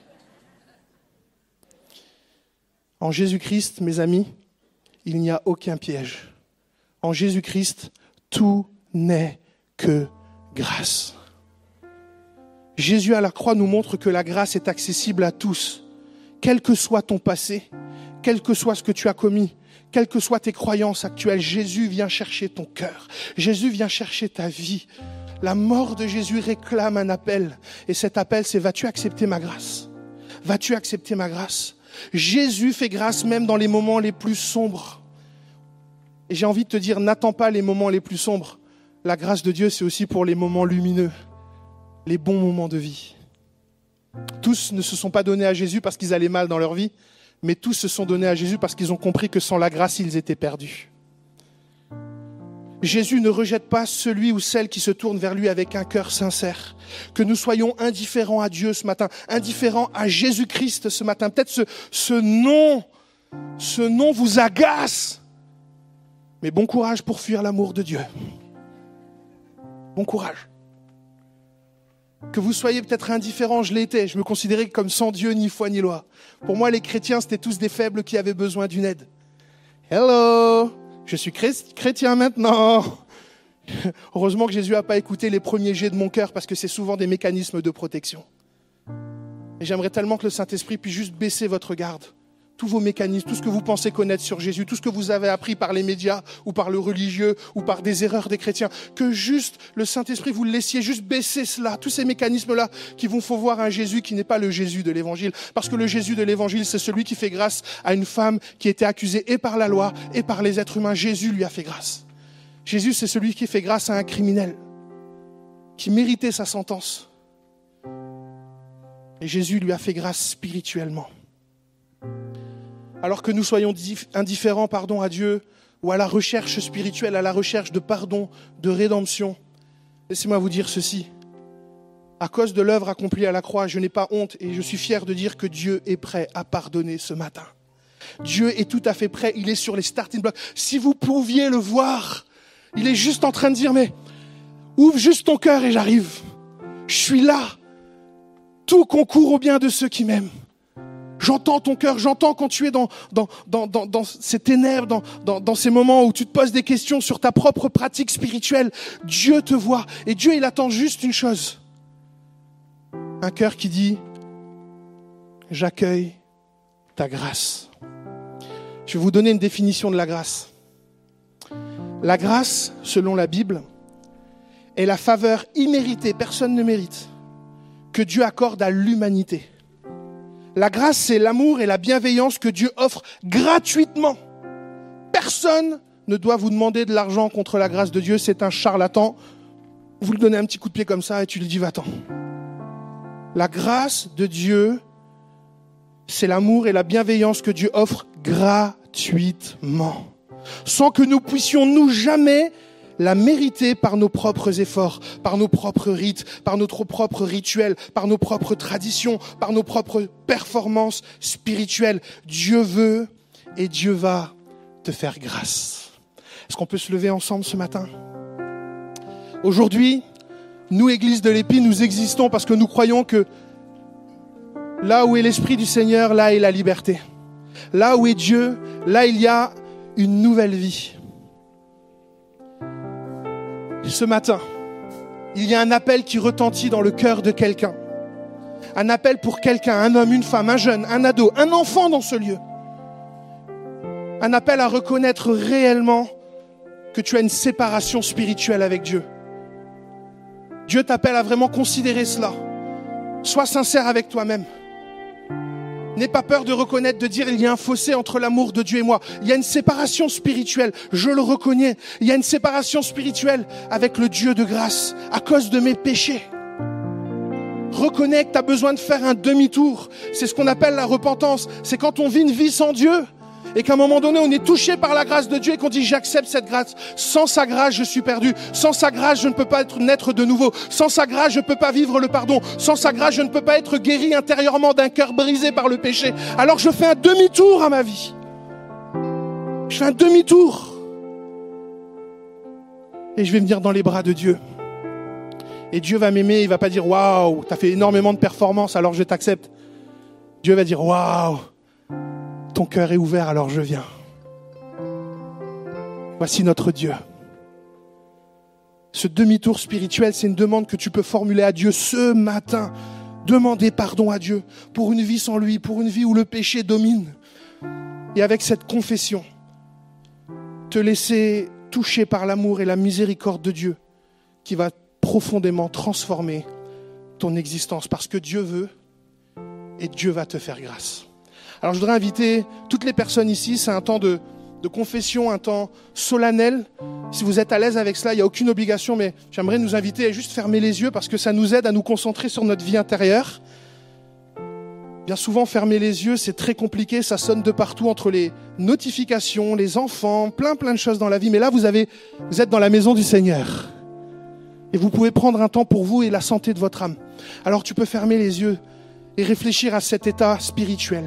En Jésus-Christ, mes amis, il n'y a aucun piège. En Jésus-Christ, tout n'est que grâce. Jésus à la croix nous montre que la grâce est accessible à tous. Quel que soit ton passé, quel que soit ce que tu as commis, quelles que soient tes croyances actuelles, Jésus vient chercher ton cœur. Jésus vient chercher ta vie. La mort de Jésus réclame un appel. Et cet appel, c'est « Vas-tu accepter ma grâce ? Vas-tu accepter ma grâce ?» Jésus fait grâce même dans les moments les plus sombres. Et j'ai envie de te dire, n'attends pas les moments les plus sombres. La grâce de Dieu, c'est aussi pour les moments lumineux, les bons moments de vie. Tous ne se sont pas donnés à Jésus parce qu'ils allaient mal dans leur vie, mais tous se sont donnés à Jésus parce qu'ils ont compris que sans la grâce, ils étaient perdus. Jésus ne rejette pas celui ou celle qui se tourne vers lui avec un cœur sincère. Que nous soyons indifférents à Dieu ce matin, indifférents à Jésus-Christ ce matin. Peut-être ce, ce nom, ce nom vous agace. Mais bon courage pour fuir l'amour de Dieu. Bon courage. Que vous soyez peut-être indifférents, je l'étais. Je me considérais comme sans Dieu, ni foi, ni loi. Pour moi, les chrétiens, c'était tous des faibles qui avaient besoin d'une aide. Hello! Je suis chrétien maintenant. Heureusement que Jésus n'a pas écouté les premiers jets de mon cœur parce que c'est souvent des mécanismes de protection. Et j'aimerais tellement que le Saint-Esprit puisse juste baisser votre garde. Tous vos mécanismes, tout ce que vous pensez connaître sur Jésus, tout ce que vous avez appris par les médias ou par le religieux ou par des erreurs des chrétiens, que juste le Saint-Esprit vous le laissiez juste baisser cela, tous ces mécanismes-là qui vous font voir un Jésus qui n'est pas le Jésus de l'Évangile. Parce que le Jésus de l'Évangile, c'est celui qui fait grâce à une femme qui était accusée et par la loi et par les êtres humains. Jésus lui a fait grâce. Jésus, c'est celui qui fait grâce à un criminel qui méritait sa sentence. Et Jésus lui a fait grâce spirituellement. Alors que nous soyons indifférents, pardon, à Dieu ou à la recherche spirituelle, à la recherche de pardon, de rédemption, laissez-moi vous dire ceci. À cause de l'œuvre accomplie à la croix, je n'ai pas honte et je suis fier de dire que Dieu est prêt à pardonner ce matin. Dieu est tout à fait prêt, il est sur les starting blocks. Si vous pouviez le voir, il est juste en train de dire, mais ouvre juste ton cœur et j'arrive. Je suis là. Tout concourt au bien de ceux qui m'aiment. J'entends ton cœur, j'entends quand tu es dans, dans, dans, dans, dans ces ténèbres, dans, dans, dans ces moments où tu te poses des questions sur ta propre pratique spirituelle. Dieu te voit et Dieu, il attend juste une chose. Un cœur qui dit, j'accueille ta grâce. Je vais vous donner une définition de la grâce. La grâce, selon la Bible, est la faveur imméritée, personne ne mérite, que Dieu accorde à l'humanité. La grâce, c'est l'amour et la bienveillance que Dieu offre gratuitement. Personne ne doit vous demander de l'argent contre la grâce de Dieu, c'est un charlatan. Vous lui donnez un petit coup de pied comme ça et tu lui dis va-t'en. La grâce de Dieu, c'est l'amour et la bienveillance que Dieu offre gratuitement, sans que nous puissions nous jamais la mériter par nos propres efforts, par nos propres rites, par notre propre rituel, par nos propres traditions, par nos propres performances spirituelles. Dieu veut et Dieu va te faire grâce. Est-ce qu'on peut se lever ensemble ce matin ? Aujourd'hui, nous, Église de l'Épi, nous existons parce que nous croyons que là où est l'Esprit du Seigneur, là est la liberté. Là où est Dieu, là il y a une nouvelle vie. Ce matin, il y a un appel qui retentit dans le cœur de quelqu'un. Un appel pour quelqu'un, un homme, une femme, un jeune, un ado, un enfant dans ce lieu. Un appel à reconnaître réellement que tu as une séparation spirituelle avec Dieu. Dieu t'appelle à vraiment considérer cela. Sois sincère avec toi-même. N'aie pas peur de reconnaître, de dire il y a un fossé entre l'amour de Dieu et moi. Il y a une séparation spirituelle, je le reconnais. Il y a une séparation spirituelle avec le Dieu de grâce à cause de mes péchés. Reconnais que tu as besoin de faire un demi-tour. C'est ce qu'on appelle la repentance. C'est quand on vit une vie sans Dieu et qu'à un moment donné, on est touché par la grâce de Dieu et qu'on dit j'accepte cette grâce. Sans sa grâce, je suis perdu. Sans sa grâce, je ne peux pas être naître de nouveau. Sans sa grâce, je ne peux pas vivre le pardon. Sans sa grâce, je ne peux pas être guéri intérieurement d'un cœur brisé par le péché. Alors je fais un demi-tour à ma vie. Je fais un demi-tour. Et je vais venir dans les bras de Dieu. Et Dieu va m'aimer, il va pas dire waouh, t'as fait énormément de performances, alors je t'accepte. Dieu va dire waouh, ton cœur est ouvert, alors je viens. Voici notre Dieu. Ce demi-tour spirituel, c'est une demande que tu peux formuler à Dieu ce matin. Demander pardon à Dieu pour une vie sans lui, pour une vie où le péché domine. Et avec cette confession, te laisser toucher par l'amour et la miséricorde de Dieu qui va profondément transformer ton existence parce que Dieu veut et Dieu va te faire grâce. Alors je voudrais inviter toutes les personnes ici, c'est un temps de, de confession, un temps solennel. Si vous êtes à l'aise avec cela, il n'y a aucune obligation, mais j'aimerais nous inviter à juste fermer les yeux parce que ça nous aide à nous concentrer sur notre vie intérieure. Bien souvent, fermer les yeux, c'est très compliqué, ça sonne de partout entre les notifications, les enfants, plein plein de choses dans la vie. Mais là, vous avez, vous êtes dans la maison du Seigneur. Et vous pouvez prendre un temps pour vous et la santé de votre âme. Alors tu peux fermer les yeux et réfléchir à cet état spirituel.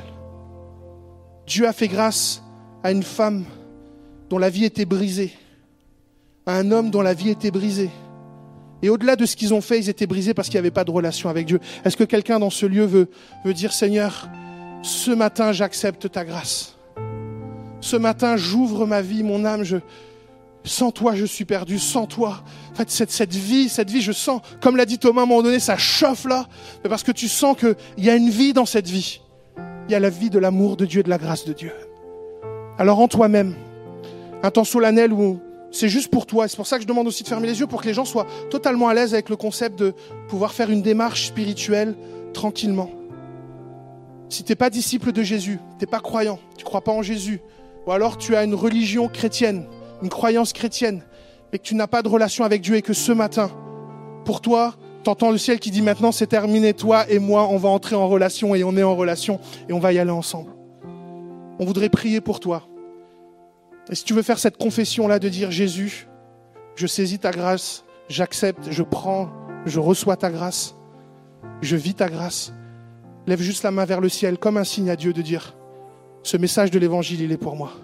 Dieu a fait grâce à une femme dont la vie était brisée, à un homme dont la vie était brisée. Et au-delà de ce qu'ils ont fait, ils étaient brisés parce qu'il n'y avait pas de relation avec Dieu. Est-ce que quelqu'un dans ce lieu veut, veut dire, Seigneur, ce matin j'accepte ta grâce. Ce matin j'ouvre ma vie, mon âme, je... Sans toi, je suis perdu. Sans toi, en fait, cette, cette vie, cette vie, je sens, comme l'a dit Thomas à un moment donné, ça chauffe là, mais parce que tu sens qu'il y a une vie dans cette vie. Il y a la vie de l'amour de Dieu et de la grâce de Dieu. Alors en toi-même, un temps solennel où c'est juste pour toi. C'est pour ça que je demande aussi de fermer les yeux pour que les gens soient totalement à l'aise avec le concept de pouvoir faire une démarche spirituelle tranquillement. Si tu n'es pas disciple de Jésus, tu n'es pas croyant, tu ne crois pas en Jésus, ou alors tu as une religion chrétienne, une croyance chrétienne, mais que tu n'as pas de relation avec Dieu et que ce matin, pour toi, t'entends le ciel qui dit maintenant c'est terminé, toi et moi, on va entrer en relation et on est en relation et on va y aller ensemble. On voudrait prier pour toi. Et si tu veux faire cette confession-là de dire Jésus, je saisis ta grâce, j'accepte, je prends, je reçois ta grâce, je vis ta grâce, lève juste la main vers le ciel comme un signe à Dieu de dire ce message de l'évangile, il est pour moi.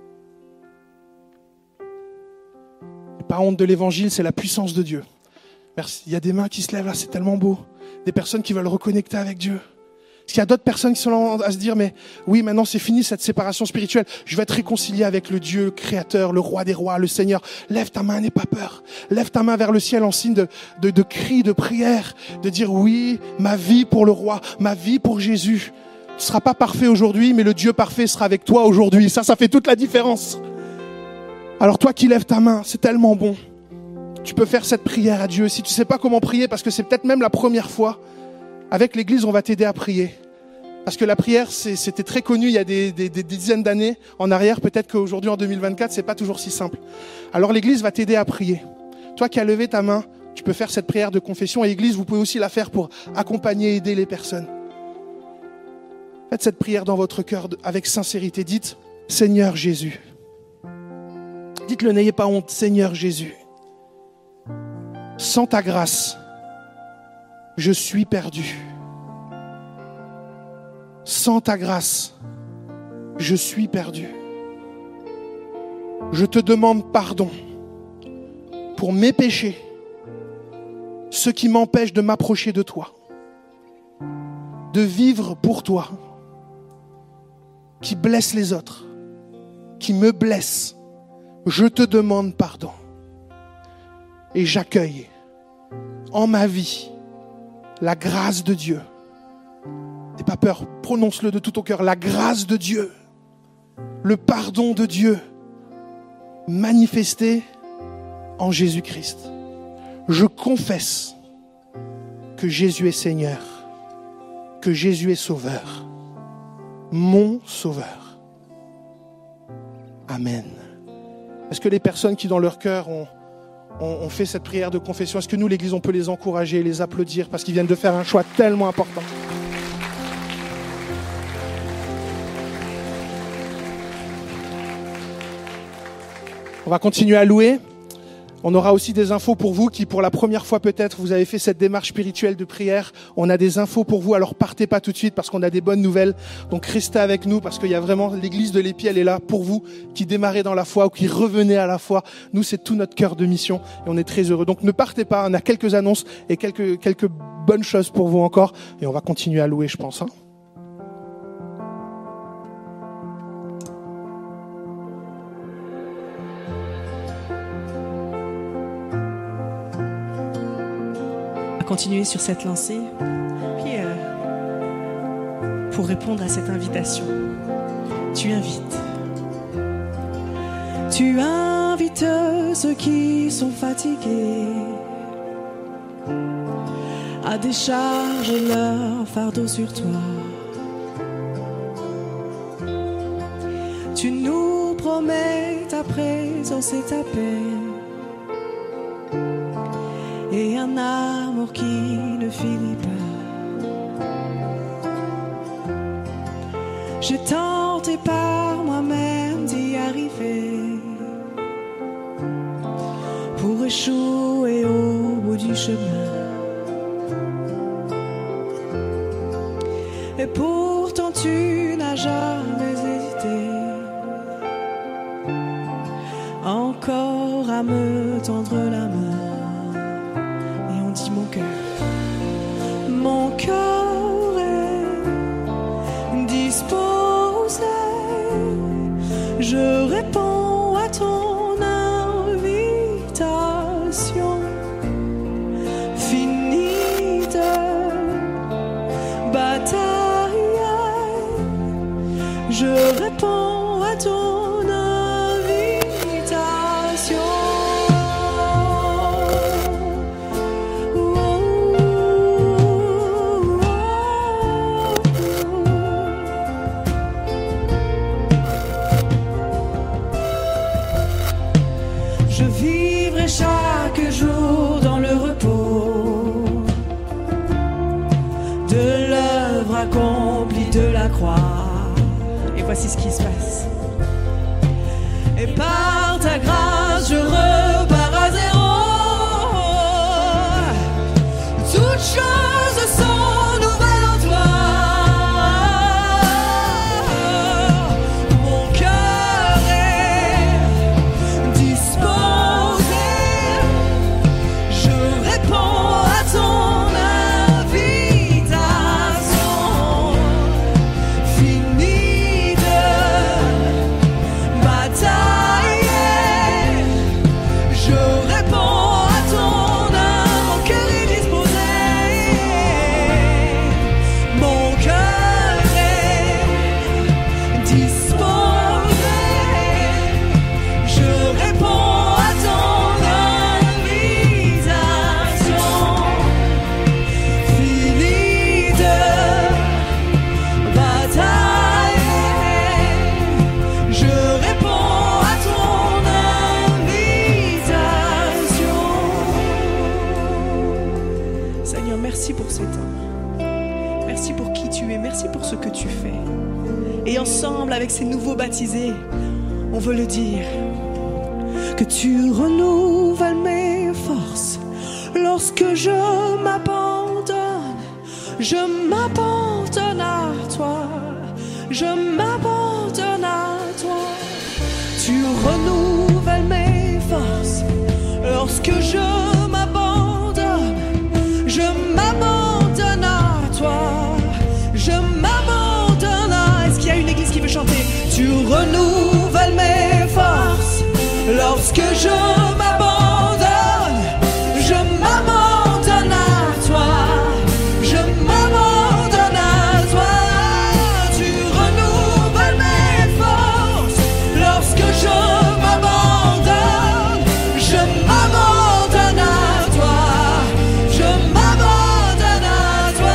Pas honte de l'évangile, c'est la puissance de Dieu. Merci. Il y a des mains qui se lèvent là, c'est tellement beau. Des personnes qui veulent reconnecter avec Dieu. Est-ce qu'il y a d'autres personnes qui sont là à se dire, mais oui, maintenant c'est fini cette séparation spirituelle. Je vais être réconcilié avec le Dieu créateur, le roi des rois, le Seigneur. Lève ta main, n'aie pas peur. Lève ta main vers le ciel en signe de, de, de cri, de prière, de dire oui, ma vie pour le roi, ma vie pour Jésus. Tu ne seras pas parfait aujourd'hui, mais le Dieu parfait sera avec toi aujourd'hui. Ça, ça fait toute la différence. Alors toi qui lèves ta main, c'est tellement bon. Tu peux faire cette prière à Dieu. Si tu ne sais pas comment prier, parce que c'est peut-être même la première fois, Avec l'église, on va t'aider à prier. Parce que la prière, c'est, c'était très connu il y a des, des, des dizaines d'années en arrière. Peut-être qu'aujourd'hui, en deux mille vingt-quatre, c'est pas toujours si simple. Alors l'église va t'aider à prier. Toi qui as levé ta main, tu peux faire cette prière de confession. Et l'église, vous pouvez aussi la faire pour accompagner et aider les personnes. Faites cette prière dans votre cœur avec sincérité. Dites, Seigneur Jésus. Dites-le, n'ayez pas honte, Seigneur Jésus. Sans ta grâce, je suis perdu. Sans ta grâce, je suis perdu. Je te demande pardon pour mes péchés, ceux qui m'empêchent de m'approcher de toi, de vivre pour toi, qui blessent les autres, qui me blessent. Je te demande pardon. Et j'accueille en ma vie la grâce de Dieu. N'aie pas peur, prononce-le de tout ton cœur. La grâce de Dieu, le pardon de Dieu, manifesté en Jésus-Christ. Je confesse que Jésus est Seigneur, que Jésus est Sauveur, mon Sauveur. Amen. Est-ce que les personnes qui dans leur cœur ont, ont, ont fait cette prière de confession, est-ce que nous, l'Église, on peut les encourager, les applaudir parce qu'ils viennent de faire un choix tellement important? On va continuer à louer. On aura aussi des infos pour vous qui, pour la première fois peut-être, vous avez fait cette démarche spirituelle de prière. On a des infos pour vous, alors partez pas tout de suite parce qu'on a des bonnes nouvelles. Donc restez avec nous parce qu'il y a vraiment l'église de l'Épi, elle est là pour vous qui démarrez dans la foi ou qui revenez à la foi. Nous, c'est tout notre cœur de mission et on est très heureux. Donc ne partez pas, on a quelques annonces et quelques, quelques bonnes choses pour vous encore. Et on va continuer à louer, je pense. Hein. Continuer sur cette lancée, puis euh, pour répondre à cette invitation, tu invites. Tu invites ceux qui sont fatigués à décharger leur fardeau sur toi. Tu nous promets ta présence et ta paix. Et un amour qui ne finit pas. J'ai tenté par moi-même d'y arriver, pour échouer au bout du chemin. Et pourtant tu n'as jamais hésité encore à me tendre la main. Dit mon cœur, mon cœur est disposé, je réponds à ton invitation, fini de batailler, je réponds à ton invitation. Chaque jour dans le repos de l'œuvre accomplie de la croix. Et voici ce qui se passe. Et par ta grâce je repars à zéro. Toutes choses sont nouvelles en toi. Mon cœur est disposé. Fini de batailler. cet homme. Merci pour qui tu es. Merci pour ce que tu fais. Et ensemble, avec ces nouveaux baptisés, on veut le dire. Que tu renouvelles mes forces lorsque je m'abandonne. Je m'abandonne à toi. Je m'abandonne à toi. Tu renouvelles mes forces lorsque je m'abandonne. Je m'abandonne à toi. Je m'abandonne à... Est-ce qu'il y a une église qui veut chanter? Tu renouvelles mes forces lorsque je m'abandonne. Je m'abandonne à toi. Je m'abandonne à toi. Tu renouvelles mes forces lorsque je m'abandonne. Je m'abandonne à toi. Je m'abandonne à toi.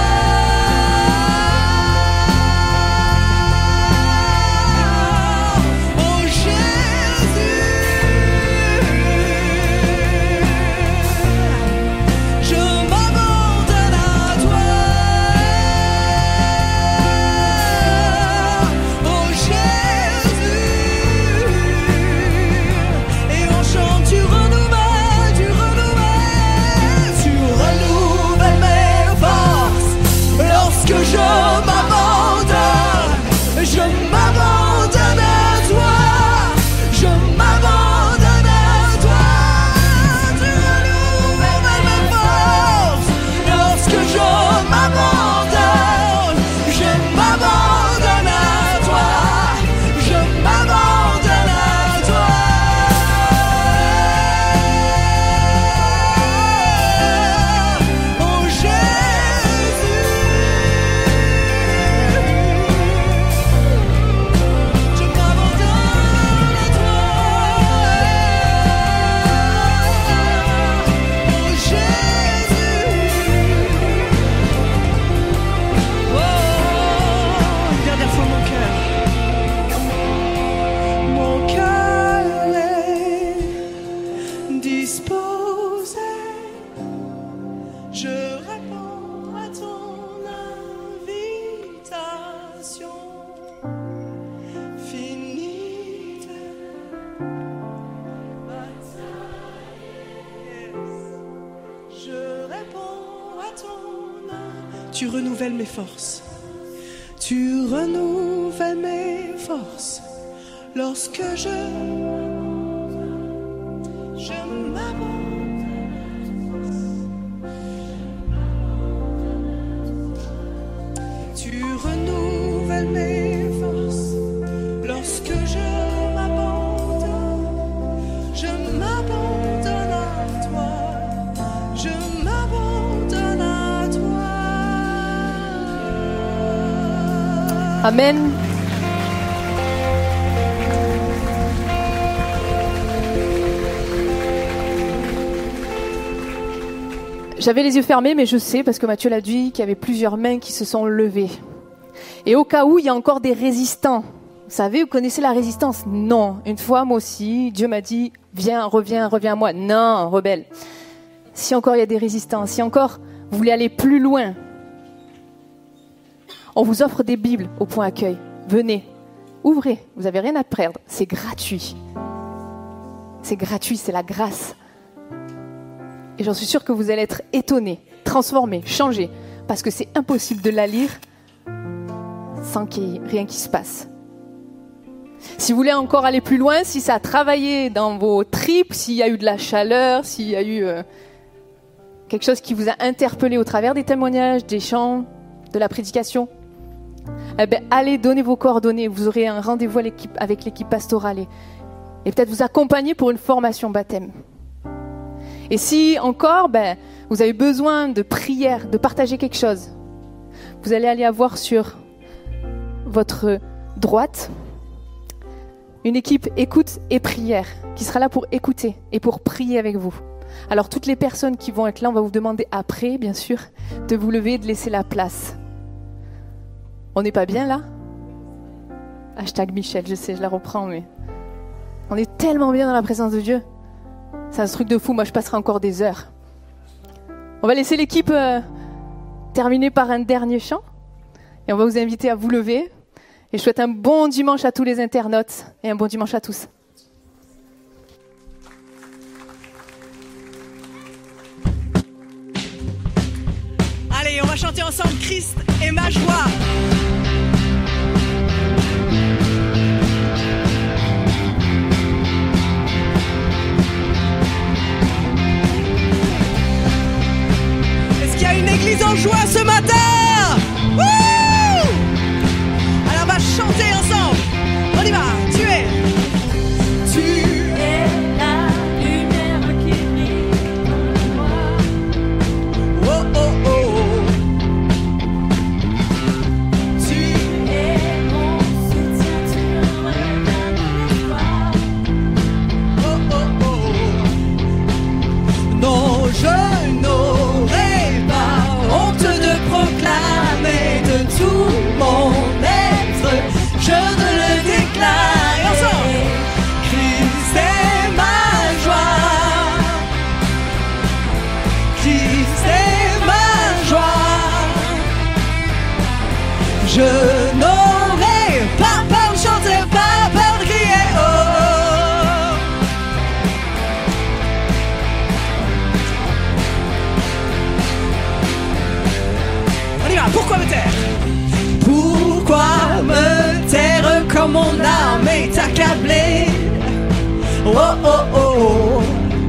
Oh Jésus, je m'abandonne à toi. Oh Jésus, et on chante, tu renouvelles, tu renouvelles, tu renouvelles mes forces lorsque je m'abandonne. Je m'abandonne à toi. Je m'abandonne à toi. Tu renouvelles mes forces lorsque je m'abandonne. Je m'abandonne à toi. Je m'abandonne à toi. Oh Jésus, je m'abandonne à toi. Oh Jésus. Oh, une dernière fois mon cœur. Mon cœur est disposé. Je réponds à ton invitation. Finis de bataille. Je réponds à ton invitation. Tu renouvelles mes forces. Tu renouvelles mes forces lorsque je je m'abandonne. Tu renouvelles mes forces lorsque je m'abandonne. Je m'abandonne à toi. Je m'abandonne à toi. Amen. J'avais les yeux fermés, mais je sais, parce que Mathieu l'a dit, qu'il y avait plusieurs mains qui se sont levées. Et au cas où il y a encore des résistants, vous savez, vous connaissez la résistance? Non. Une fois, moi aussi, Dieu m'a dit, viens, reviens, reviens à moi. Non, rebelle. Si encore il y a des résistants, si encore vous voulez aller plus loin, on vous offre des Bibles au point accueil. Venez, ouvrez, vous n'avez rien à perdre, c'est gratuit. C'est gratuit, c'est la grâce. Et j'en suis sûre que vous allez être étonnés, transformés, changés, parce que c'est impossible de la lire sans qu'il y ait rien qui se passe. Si vous voulez encore aller plus loin, si ça a travaillé dans vos tripes, s'il y a eu de la chaleur, s'il y a eu euh, quelque chose qui vous a interpellé au travers des témoignages, des chants, de la prédication, eh ben, allez donner vos coordonnées. Vous aurez un rendez-vous avec l'équipe pastorale et, et peut-être vous accompagner pour une formation baptême. Et si encore, ben, vous avez besoin de prière, de partager quelque chose, vous allez aller avoir sur votre droite une équipe écoute et prière qui sera là pour écouter et pour prier avec vous. Alors toutes les personnes qui vont être là, on va vous demander après, bien sûr, de vous lever et de laisser la place. On n'est pas bien là? Hashtag Michel, je sais, je la reprends, mais on est tellement bien dans la présence de Dieu. C'est un truc de fou, moi je passerai encore des heures. On va laisser l'équipe euh, terminer par un dernier chant et on va vous inviter à vous lever. Et je souhaite un bon dimanche à tous les internautes et un bon dimanche à tous. Allez, on va chanter ensemble Christ est ma joie. Est-ce qu'il y a une église en joie ce matin? Wouh! Alors on va chanter ensemble. On y va, tu es. Tu es la lumière qui brille en moi. Oh oh oh. Tu es mon soutien, tu me redonnes l'espoir. Oh oh oh. Non, je n'aurai pas honte de proclamer de tout mon être, je ne le déclare. Et ensemble, Christ est ma joie. Christ est ma joie. Je n'aurai pas peur de chanter, pas peur de crier. Oh. On y va, pourquoi me taire? Pourquoi me taire quand mon âme est accablée? Oh oh oh.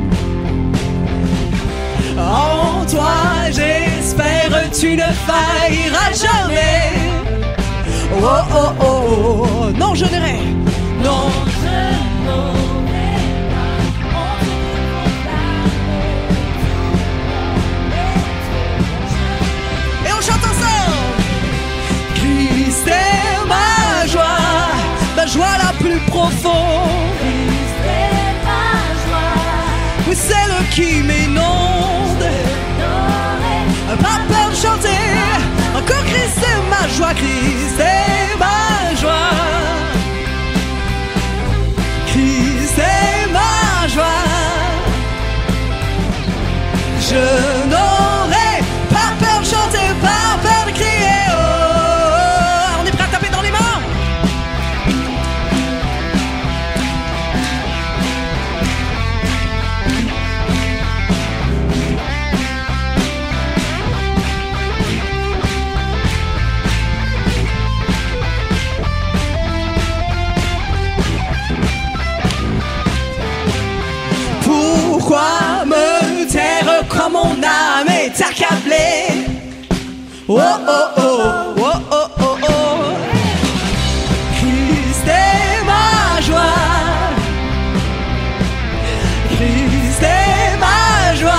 En toi j'espère, tu ne failliras jamais. Oh oh oh. Non, je n'aurai. Non, je n'aurai pas honte de proclamer. Et on chante ensemble. Christ est ma joie, ma joie la plus profonde. Christ est ma joie, oui, celle qui m'inonde. Pas peur de chanter, encore Christ est ma joie, Christ est ma joie. Christ est ma joie. Je n'aurai pas peur de chanter, pas peur de crier. Oh, on est prêt à taper dans les mains. Pourquoi me taire quand mon âme est accablée? Oh oh oh, oh oh oh oh. Christ est ma joie. Christ est ma joie.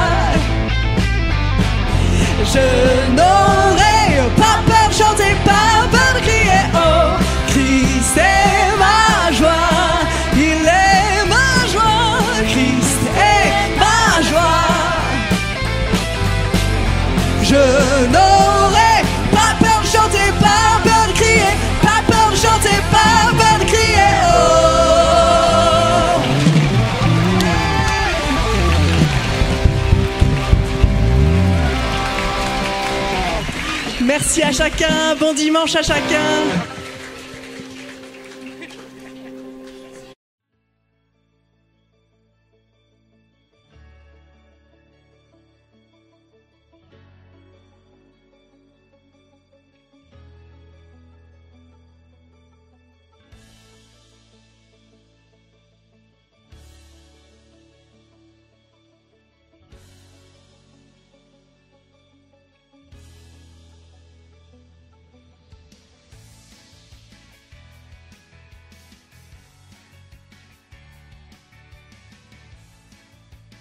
Je n'aurai pas peur de chanter, pas peur de crier. Oh, Christ est ma joie. Il est ma joie. Christ est ma joie. Je n'aurai pas peur de chanter, pas peur de crier, pas peur de chanter, pas peur de crier. Oh. Merci à chacun, bon dimanche à chacun.